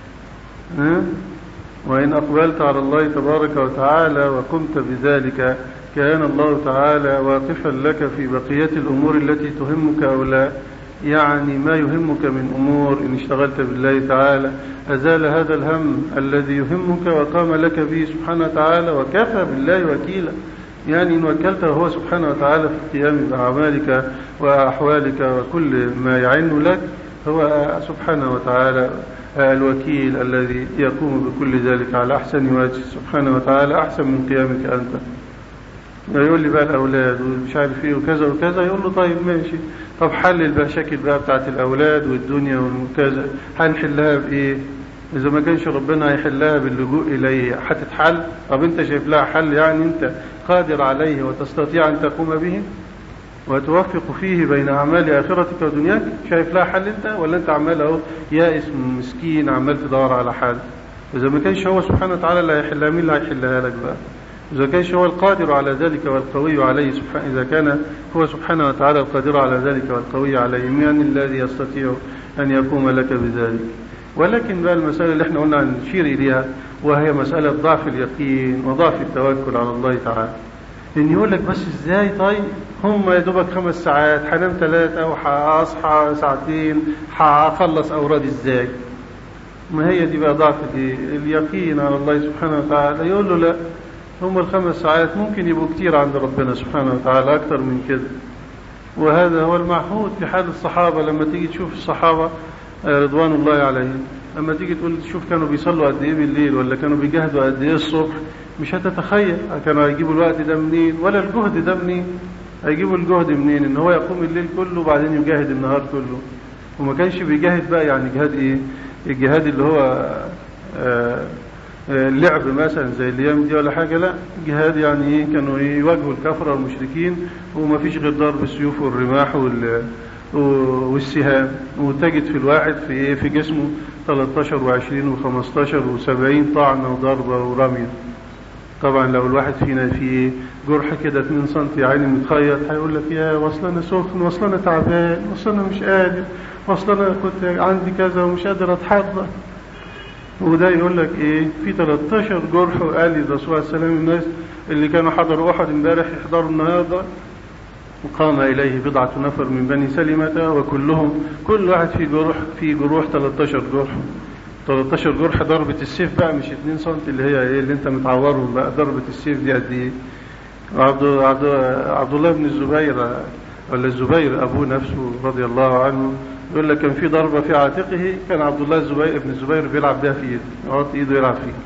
وإن أقبلت على الله تبارك وتعالى وقمت بذلك كان الله تعالى واقفا لك في بقية الأمور التي تهمك أو لا؟ يعني ما يهمك من أمور إن اشتغلت بالله تعالى أزال هذا الهم الذي يهمك وقام لك به سبحانه وتعالى، وكفى بالله وكيلا. يعني إن وكلته هو سبحانه وتعالى في القيام بأعمالك وأحوالك وكل ما يعن لك، هو سبحانه وتعالى الوكيل الذي يقوم بكل ذلك على أحسن وجه سبحانه وتعالى، أحسن من قيامك أنت. يقول لي بقى الأولاد ومش عارف ايه وكذا وكذا، يقول له طيب ماشي، طب حل المشاكل بقى بتاعت الأولاد والدنيا وكذا هنحلها بإيه؟ إذا ما كانش ربنا هيحلها باللجوء إليه هتتحل؟ طب أنت شايف لها حل؟ يعني أنت قادر عليه وتستطيع أن تقوم به وتوفق فيه بين أعمال آخرتك ودنياك؟ شايف لها حل أنت؟ ولا أنت عمال أهو يائس مسكين عمال تدور على حل؟ إذا ما كانش هو سبحانه وتعالى اللي هيحلها، مين اللي هيحلها لك بقى؟ إذا كانش هو القادر على ذلك والقوي عليه سبحانه، إذا كان هو سبحانه وتعالى القادر على ذلك والقوي عليه، من الذي يستطيع أن يقوم لك بذلك؟ ولكن بقى المسألة اللي احنا قلنا نشير إليها، وهي مسألة ضعف اليقين وضعف التوكل على الله تعالى. إن يقول لك بس إزاي؟ طيب هم يا دوبك خمس ساعات، هنام ثلاثة وهأصحى ساعتين، هخلص أوراد إزاي؟ ما هي دي بقى ضعف اليقين على الله سبحانه وتعالى. يقول له لا، هم الخمس ساعات ممكن يبقوا كتير عند ربنا سبحانه وتعالى أكتر من كده. وهذا هو المعهود في حال الصحابة. لما تيجي تشوف الصحابة رضوان الله عليهم، لما تيجي تقول تشوف كانوا بيصلوا قد ايه بالليل، ولا كانوا بيجاهدوا قد ايه الصبح، مش هتتخيل كانوا هيجيبوا الوقت ده منين، ولا الجهد ده منين. هيجيبوا الجهد منين؟ ان هو يقوم الليل كله وبعدين يجاهد النهار كله. وما كانش بيجاهد بقى يعني جهاد ايه؟ الجهاد اللي هو آه اللعب مثلا زي الايام دي ولا حاجه، لا، جهاد يعني ايه؟ كانوا يواجهوا الكفره والمشركين وما فيش غير ضرب السيوف والرماح وال والسهام، وتجد في الواحد في ايه؟ في جسمه ثلاثة عشر وعشرين وخمستاشر وسبعين طعنه وضربه ورميه. طبعا لو الواحد فينا في جرح كده اتنين سنتي عيني متخيط، هيقول لك يا وصل انا سخن، وصل انا تعبان، وصل انا مش قادر، وصل انا كنت عندي كذا ومش قادر اتحرك. وده يقول لك ايه؟ في ثلاثة عشر جرح. وقال لي الرسول عليه السلام الناس اللي كانوا حضروا احد امبارح يحضروا النهارده، وقام إليه بضعة نفر من بني سلمة، وكلهم كل واحد في جروح في جروح ثلاثة عشر جرح. ثلاثة عشر جرح ضربة السيف بقى، مش اتنين سنتي اللي هي ايه اللي انت متعورهم بقى. ضربة السيف دي قد ايه؟ عبد عبد عبد الله بن الزبير ولا الزبير ابوه نفسه رضي الله عنه، يقول لك كان في ضربة في عاتقه، كان عبد الله الزبير ابن الزبير بيلعب بها في ايده، يحط ايده يلعب فيه.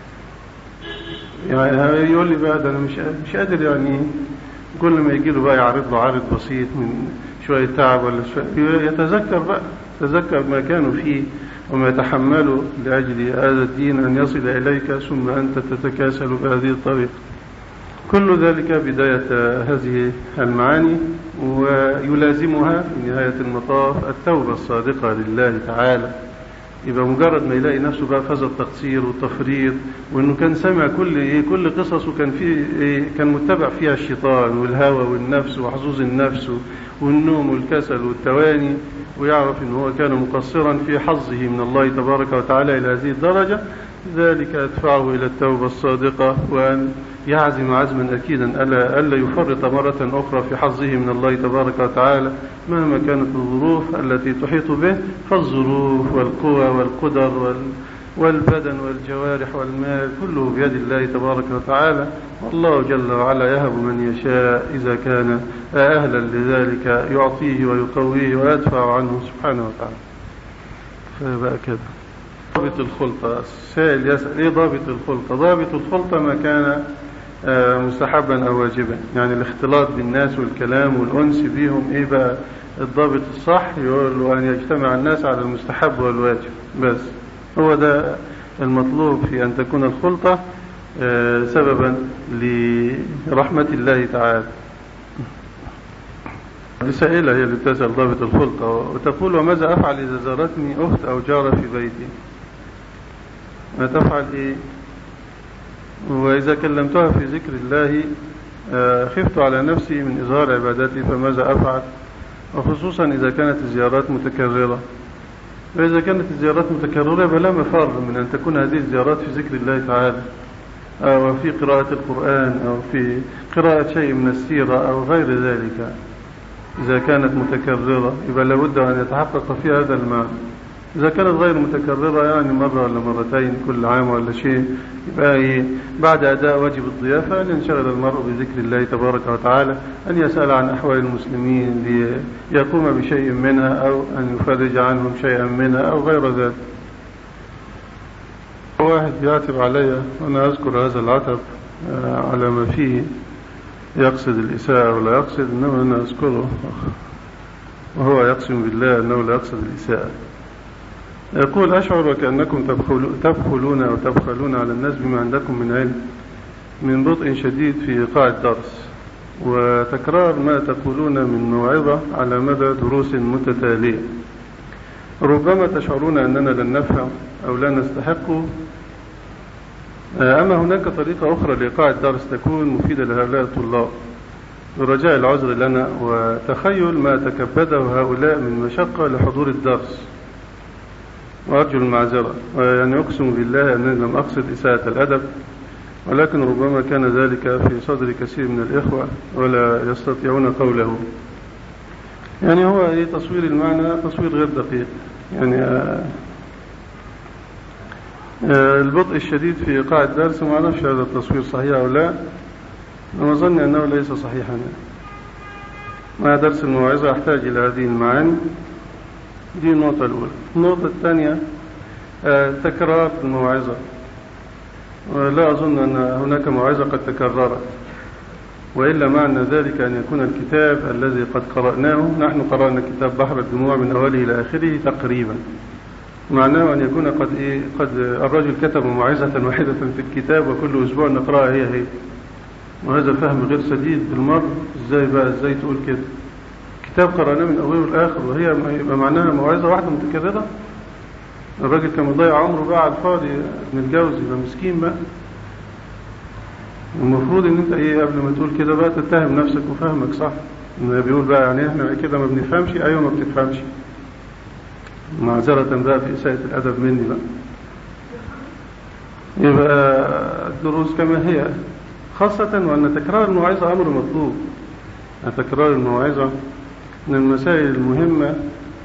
يعني يقول لي بقى ده انا مش مش قادر، يعني كل ما يجي له بقى يعرض له عارض بسيط من شوية تعب ولا شوية، يتذكر بقى تذكر ما كانوا فيه وما يتحملوا لأجل هذا الدين أن يصل إليك، ثم أنت تتكاسل بهذه الطريقة. كل ذلك بداية هذه المعاني، ويلازمها في نهاية المطاف التوبة الصادقة لله تعالى. يبقى مجرد ما يلاقي نفسه بقى فاز التقصير والتفريط، وانه كان سمع كل ايه كل قصص، وكان في إيه كان متبع فيها الشيطان والهوى والنفس وحظوظ النفس والنوم والكسل والتواني، ويعرف ان هو كان مقصرا في حظه من الله تبارك وتعالى الى هذه الدرجة، ذلك يدفعه الى التوبة الصادقة، وان يعزم عزما اكيدا الا الا يفرط مرة اخرى في حظه من الله تبارك وتعالى مهما كانت الظروف التي تحيط به. فالظروف والقوى والقدر والبدن والجوارح والمال كله بيد الله تبارك وتعالى، والله جل وعلا يهب من يشاء إذا كان أهلا لذلك يعطيه ويقويه ويدفع عنه سبحانه وتعالى. فبقى كده ضابط الخلطة. السائل يسأل ايه ضابط الخلطة؟ ضابط الخلطة ما كان مستحبا أو واجبا، يعني الاختلاط بالناس والكلام والأنس بهم. ايه بقى الضابط الصح؟ يقول أن يجتمع الناس على المستحب والواجب بس. هو ده المطلوب في أن تكون الخلطة سببا لرحمة الله تعالى. السائلة هي اللي بتسأل ضابط الخلطة، وتقول وماذا أفعل إذا زارتني أخت أو جارة في بيتي؟ ما تفعل إيه؟ وإذا كلمتها في ذكر الله خفت على نفسي من إظهار عبادتي، فماذا أفعل؟ وخصوصا إذا كانت الزيارات متكررة. فإذا كانت الزيارات متكررة فلا مفر من أن تكون هذه الزيارات في ذكر الله تعالى، أو في قراءة القرآن، أو في قراءة شيء من السيرة أو غير ذلك. إذا كانت متكررة يبقى لابد أن يتحقق فيها هذا المعنى. إذا كانت غير متكررة يعني مرة ولا مرتين كل عام ولا شيء، يبقى بعد أداء واجب الضيافة أن ينشغل المرء بذكر الله تبارك وتعالى، أن يسأل عن أحوال المسلمين ليقوم بشيء منها، أو أن يفرج عنهم شيئا منها أو غير ذلك. واحد يعتب علي وأنا أذكر هذا العتب على ما فيه يقصد الإساءة ولا يقصد، إنما أنا أذكره وهو يقسم بالله أنه لا يقصد الإساءة. يقول: أشعر وكأنكم تبخلون أو تبخلون على الناس بما عندكم من علم، من بطء شديد في إيقاع الدرس، وتكرار ما تقولون من موعظة على مدى دروس متتالية. ربما تشعرون أننا لن نفهم أو لا نستحق، أما هناك طريقة أخرى لإيقاع الدرس تكون مفيدة لهؤلاء الطلاب، برجاء العذر لنا وتخيل ما تكبده هؤلاء من مشقة لحضور الدرس، وأرجو المعذرة. يعني أقسم بالله أنني لم أقصد إساءة الأدب، ولكن ربما كان ذلك في صدر كثير من الإخوة ولا يستطيعون قوله. يعني هو إيه تصوير المعنى تصوير غير دقيق. يعني آه آه البطء الشديد في إيقاع الدرس، ما أعرفش هذا التصوير صحيح أو لا، أنا أظن أنه ليس صحيحا. مع درس الموعظة أحتاج إلى هذه المعاني. دي النقطة الأولى. النقطة الثانية آه تكرار الموعظة، ولا أظن أن هناك موعظة قد تكررت، وإلا معنى ذلك أن يكون الكتاب الذي قد قرأناه، نحن قرأنا كتاب بحر الدموع من أوله إلى آخره تقريبا، معناه أن يكون قد إيه قد الرجل كتب موعظة واحدة في الكتاب وكل أسبوع نقرأها هي هي، وهذا فهم غير سديد بالمرة. إزاي بقى إزاي تقول كده؟ كتاب قرأناه من أوله لآخر وهي يبقى معناها موعظة واحدة متكررة؟ الراجل كان مضيع عمره بقى على الفاضي، ابن الجوزي يبقى مسكين بقى. المفروض ان انت ايه قبل ما تقول كده بقى تتهم نفسك وفهمك صح. انه بيقول بقى يعني احنا كده ما بنفهمش، ايوه ما بتفهمش، معذرة بقى في إساءة الأدب مني بقى. يبقى الدروس كما هي، خاصة وأن تكرار الموعظة أمر مطلوب. تكرار الموعظة من المسائل المهمة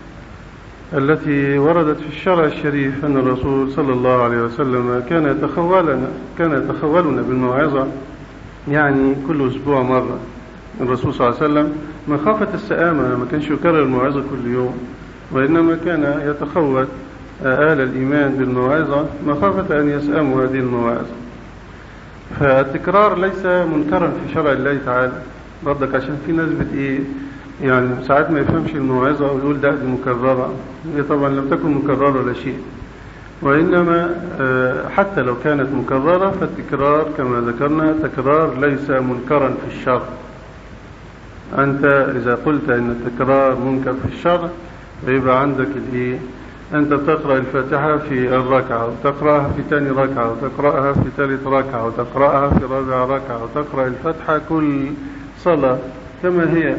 التي وردت في الشرع الشريف، أن الرسول صلى الله عليه وسلم كان يتخولنا كان يتخولنا بالموعظة، يعني كل أسبوع مرة. الرسول صلى الله عليه وسلم مخافة السآمة ما كانش يكرر الموعظة كل يوم، وإنما كان يتخول آل الإيمان بالموعظة مخافة أن يسأموا هذه الموعظة. فالتكرار ليس منكرا في شرع الله تعالى برضك، عشان في ناس بت إيه يعني ساعات ما يفهمش الموعظة ويقول ده دي مكررة. هي طبعا لم تكن مكررة ولا شيء، وإنما حتى لو كانت مكررة فالتكرار كما ذكرنا تكرار ليس منكرا في الشرع. أنت إذا قلت أن التكرار منكر في الشرع فيبقى عندك الإيه، أنت تقرأ الفاتحة في الركعة، وتقرأها في ثاني ركعة، وتقرأها في ثالث ركعة، وتقرأها في رابع ركعة، وتقرأ الفاتحة كل صلاة كما هي.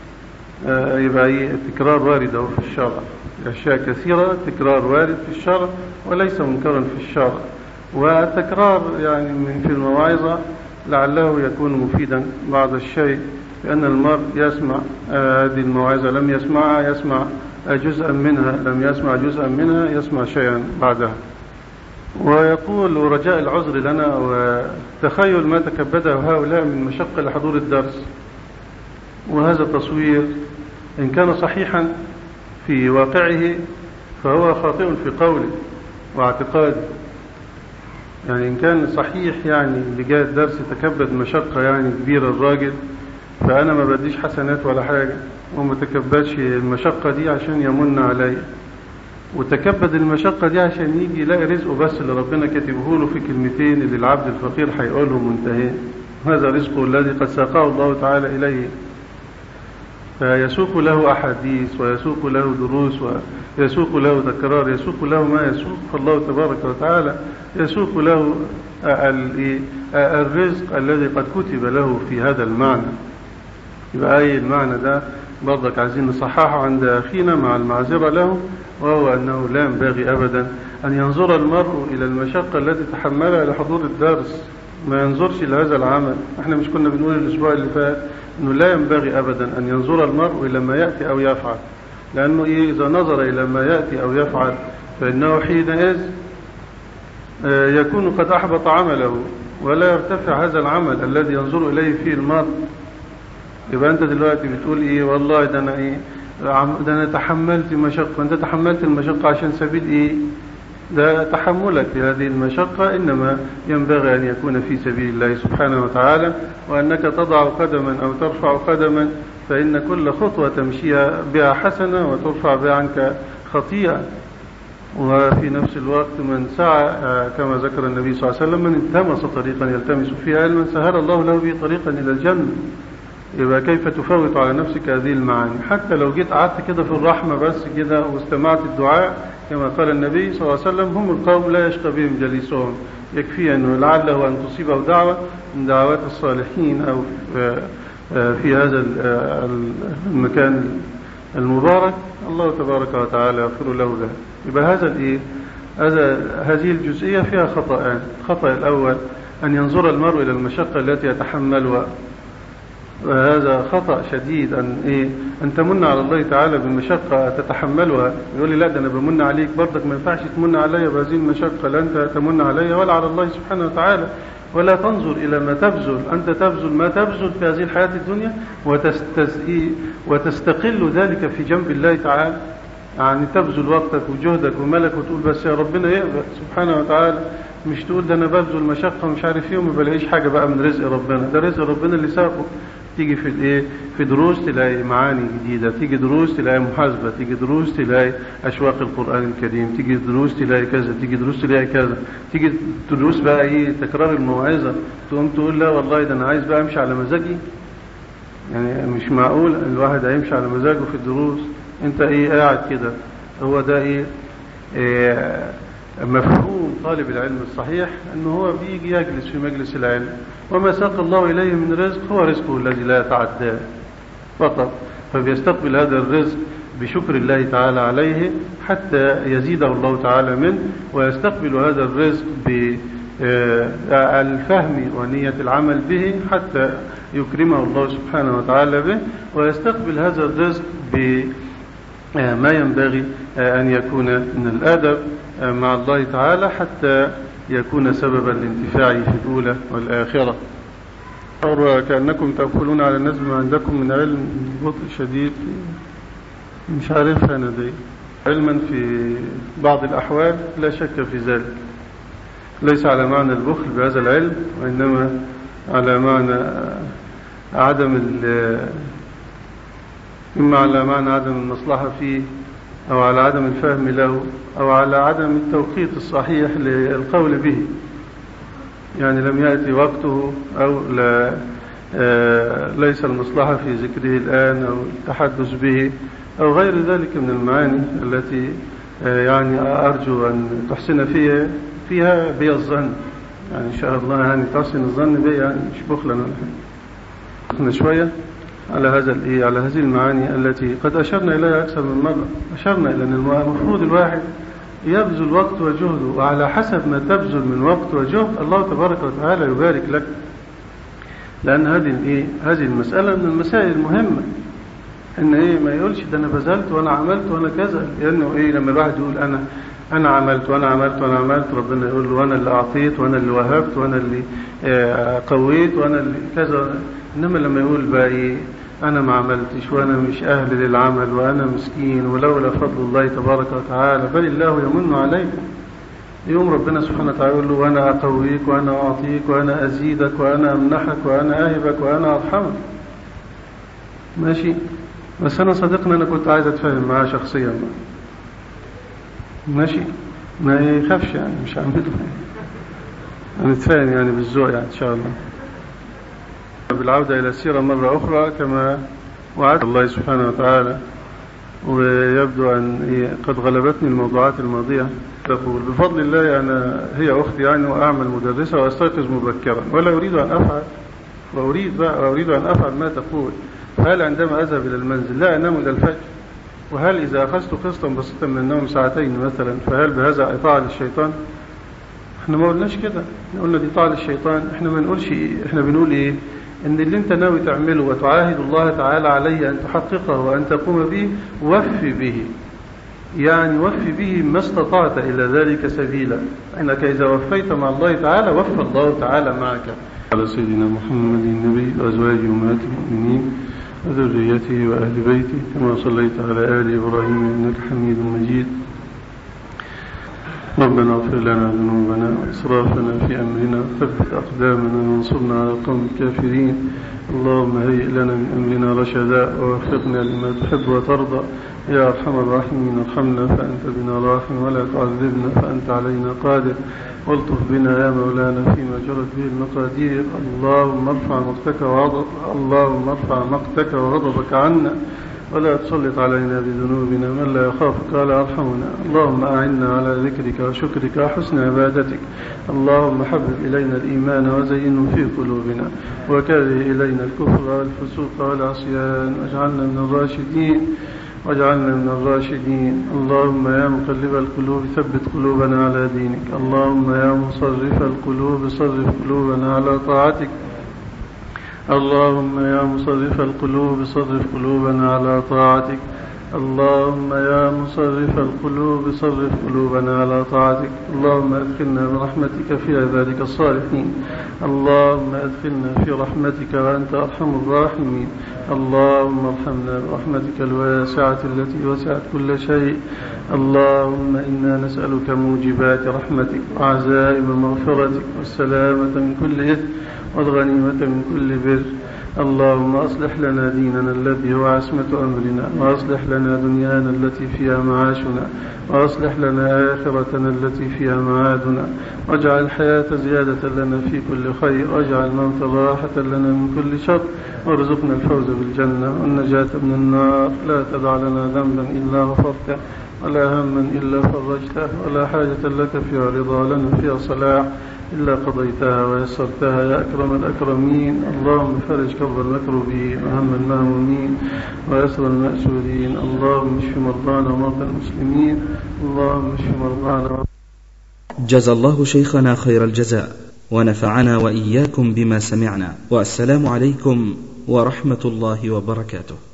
يبقى التكرار وارد في الشرع، أشياء كثيرة تكرار وارد في الشرع وليس منكرا في الشرع. والتكرار يعني من في الموعظة لعله يكون مفيدا بعض الشيء، لأن المرء يسمع هذه الموعظة لم يسمعها يسمع جزءا منها، لم يسمع جزءا منها يسمع شيئا بعدها. ويقول رجاء العذر لنا وتخيل ما تكبده هؤلاء من مشقة لحضور الدرس. وهذا التصوير إن كان صحيحا في واقعه فهو خاطئ في قوله واعتقاده. يعني إن كان صحيح يعني اللي جاء الدرس تكبد مشقة يعني كبيرة الراجل، فأنا ما بديش حسنات ولا حاجة، وما تكبدش المشقة دي عشان يمن علي، وتكبد المشقة دي عشان يجي يلاقي رزقه بس اللي ربنا كاتبه له في كلمتين اللي العبد الفقير هيقولهم منتهين. هذا رزقه الذي قد ساقه الله تعالى إليه، فيسوق له أحاديث ويسوق له دروس ويسوق له تكرار، يسوق له ما يسوق، فالله تبارك وتعالى يسوق له الرزق الذي قد كتب له في هذا المعنى. يبقى أي المعنى ده برضك عايزين نصححه عند أخينا مع المعذرة له، وهو أنه لا ينبغي أبدا أن ينظر المرء إلى المشقة التي تحملها لحضور الدرس، ما ينظرش لهذا العمل. احنا مش كنا بنقول الأسبوع اللي فات أنه لا ينبغي أبدا أن ينظر المرء إلى ما يأتي أو يفعل، لأنه إيه إذا نظر إلى ما يأتي أو يفعل فإنه حينئذ يكون قد أحبط عمله ولا يرتفع هذا العمل الذي ينظر إليه فيه المرء. يبقى أنت دلوقتي بتقول إيه والله ده أنا إيه ده أنا تحملت مشقة. أنت تحملت المشقة عشان سبيل إيه؟ ده تحملك لهذه المشقة إنما ينبغي أن يكون في سبيل الله سبحانه وتعالى، وأنك تضع قدما أو ترفع قدما، فإن كل خطوة تمشيها بها حسنة وترفع بها عنك خطيئة. وفي نفس الوقت من سعى كما ذكر النبي صلى الله عليه وسلم من التمس طريقا يلتمس فيه علما سهل الله له به طريقا إلى الجنة. يبقى كيف تفوت على نفسك هذه المعاني؟ حتى لو جيت قعدت كده في الرحمة بس كده واستمعت الدعاء كما قال النبي صلى الله عليه وسلم هم القوم لا يشقى بهم جليسهم، يكفي أنه لعله أن تصيبه دعوة من دعوات الصالحين أو في هذا المكان المبارك الله تبارك وتعالى يغفر له ذلك. يبقى هذا الايه هذا هذه الجزئية فيها خطأان. الخطأ الأول أن ينظر المرء إلى المشقة التي يتحملها، وهذا خطأ شديد. أن إيه أن تمن على الله تعالى بمشقة تتحملها. يقول لي لا ده أنا بمن عليك، برضك ما ينفعش تمن علي بهذه المشقة، لا أنت تمن علي ولا على الله سبحانه وتعالى. ولا تنظر إلى ما تبذل، أنت تبذل ما تبذل في هذه الحياة الدنيا وتستقل ذلك في جنب الله تعالى، يعني تبذل وقتك وجهدك وملك وتقول بس يا ربنا يقبل سبحانه وتعالى، مش تقول ده أنا ببذل مشقة ومش عارف ايه وما بلاقيش حاجة بقى من رزق ربنا. ده رزق ربنا اللي ساقه. تيجي في الايه في دروس تلاقي معاني جديدة، تيجي دروس تلاقي محاسبة، تيجي دروس تلاقي أشواق القرآن الكريم، تيجي دروس تلاقي كذا، تيجي دروس تلاقي كذا، تيجي دروس بقى ايه تكرار الموعظة، تقوم تقول لا والله ده أنا عايز بقى أمشي على مزاجي. يعني مش معقول الواحد هيمشي على مزاجه في الدروس. انت ايه قاعد كده. هو ده ايه, إيه مفهوم طالب العلم الصحيح انه هو بيجي يجلس في مجلس العلم، وما ساق الله اليه من رزق هو رزقه الذي لا يتعداه فقط، فبيستقبل هذا الرزق بشكر الله تعالى عليه حتى يزيده الله تعالى منه، ويستقبل هذا الرزق بالفهم ونية العمل به حتى يكرمه الله سبحانه وتعالى به، ويستقبل هذا الرزق بما ينبغي أن يكون من الأدب مع الله تعالى حتى يكون سببا لانتفاعه في الأولى والآخرة. كأنكم تأكلون على الناس ما عندكم من علم بطء شديد، مش عارف أنا دي علما في بعض الأحوال لا شك في ذلك، ليس على معنى البخل بهذا العلم، وإنما على معنى عدم إما على معنى عدم المصلحة فيه، أو على عدم الفهم له، أو على عدم التوقيت الصحيح للقول به. يعني لم يأتي وقته، أو لا آه ليس المصلحة في ذكره الآن أو التحدث به، أو غير ذلك من المعاني التي آه يعني أرجو أن تحسن فيها فيها بي الظن، يعني إن شاء الله يعني تحسن الظن بي، يعني مش بخلا ولا حاجة. شوية على هذا الإيه على هذه المعاني التي قد أشرنا إليها أكثر من مرة. أشرنا إلى أن المفروض الواحد يبذل وقت وجهده، وعلى حسب ما تبذل من وقت وجهد الله تبارك وتعالى يبارك لك، لأن هذه الإيه هذه المسألة من المسائل المهمة. إن إيه ما يقولش ده أنا بذلت وأنا عملت وأنا كذا، لأنه إيه لما الواحد يقول أنا أنا عملت وأنا عملت وأنا عملت، ربنا يقول له وأنا اللي أعطيت وأنا اللي وهبت وأنا اللي قويت وأنا اللي كذا. إنما لما يقول بقى إيه أنا ما عملتش وأنا مش أهل للعمل وأنا مسكين ولولا فضل الله تبارك وتعالى بل الله يمن عليك، يوم ربنا سبحانه وتعالى يقول له وأنا أقويك وأنا أعطيك وأنا أزيدك وأنا أمنحك وأنا أهبك وأنا أرحمك. ماشي، بس أنا صديقنا أنا كنت عايز أتفاهم معاه شخصيا بقى. ماشي، ما يخافش يعني مش هعمله، هنتفاهم يعني بالذوق يعني إن شاء الله. بالعودة إلى السيرة مرة أخرى كما وعد الله سبحانه وتعالى، ويبدو أن قد غلبتني الموضوعات الماضية. تقول بفضل الله أنا هي أختي يعني وأعمل مدرسة وأستيقظ مبكرا ولا أريد أن أفعل وأريد, وأريد أن أفعل ما تقول، فهل عندما أذهب إلى المنزل لا أنام إلى الفجر؟ وهل إذا أخذت قسطا بسيطا من النوم ساعتين مثلا فهل بهذا طاعة للشيطان؟ احنا ما قلناش كده، احنا قلنا دي طاعة للشيطان. احنا ما نقولش إيه؟ احنا بنقول ايه؟ ان اللي انت ناوي تعمله وتعاهد الله تعالى عليه ان تحققه وان تقوم به وفي به، يعني وفي به ما استطعت إلى ذلك سبيلا، انك اذا وفيت مع الله تعالى وفى الله تعالى معك. على سيدنا محمد النبي وأزواجه أمهات المؤمنين وذريته وأهل بيته كما صليت على آل إبراهيم إنك حميد مجيد. ربنا اغفر لنا ذنوبنا وإسرافنا في أمرنا وثبت أقدامنا وانصرنا على القوم الكافرين. اللهم هيئ لنا من أمرنا رشدا ووفقنا لما تحب وترضى يا أرحم الراحمين. ارحمنا فأنت بنا راحم ولا تعذبنا فأنت علينا قادر، والطف بنا يا مولانا فيما جرت به المقادير. اللهم ارفع مقتك وغضب اللهم ارفع مقتك وغضبك عنا ولا تسلط علينا بذنوبنا من لا يخافك ولا يرحمنا. اللهم أعنا على ذكرك وشكرك وحسن عبادتك. اللهم حبب إلينا الإيمان وزينه في قلوبنا وكره إلينا الكفر والفسوق والعصيان واجعلنا من الراشدين واجعلنا من الراشدين. اللهم يا مقلب القلوب ثبت قلوبنا على دينك. اللهم يا مصرف القلوب صرف قلوبنا على طاعتك. اللهم يا مصرف القلوب صرف قلوبنا على طاعتك. اللهم يا مصرف القلوب صرف قلوبنا على طاعتك. اللهم ادخلنا برحمتك في عبادك الصالحين. اللهم ادخلنا في رحمتك وأنت أرحم الراحمين. اللهم ارحمنا برحمتك الواسعة التي وسعت كل شيء. اللهم إنا نسألك موجبات رحمتك وعزائم مغفرتك والسلامة من كل إثم والغنيمة من كل بر. اللهم أصلح لنا ديننا الذي هو عصمة أمرنا، وأصلح لنا دنيانا التي فيها معاشنا، وأصلح لنا آخرتنا التي فيها معادنا، واجعل الحياة زيادة لنا في كل خير، واجعل الموت راحة لنا من كل شر، وارزقنا الفوز بالجنة والنجاة من النار. لا تدع لنا ذنبا إلا غفرته ولا هما إلا فرجته ولا حاجة لك فيها رضا لنا فيها صلاح إلا قضيتها ويسرتها يا أكرم الأكرمين. اللهم فرج كرب المكروبين وهم المهمومين ويسر المأسورين. اللهم اشف مرضانا ومرضى المسلمين. اللهم اشف مرضانا. جزى الله شيخنا خير الجزاء ونفعنا وإياكم بما سمعنا، والسلام عليكم ورحمة الله وبركاته.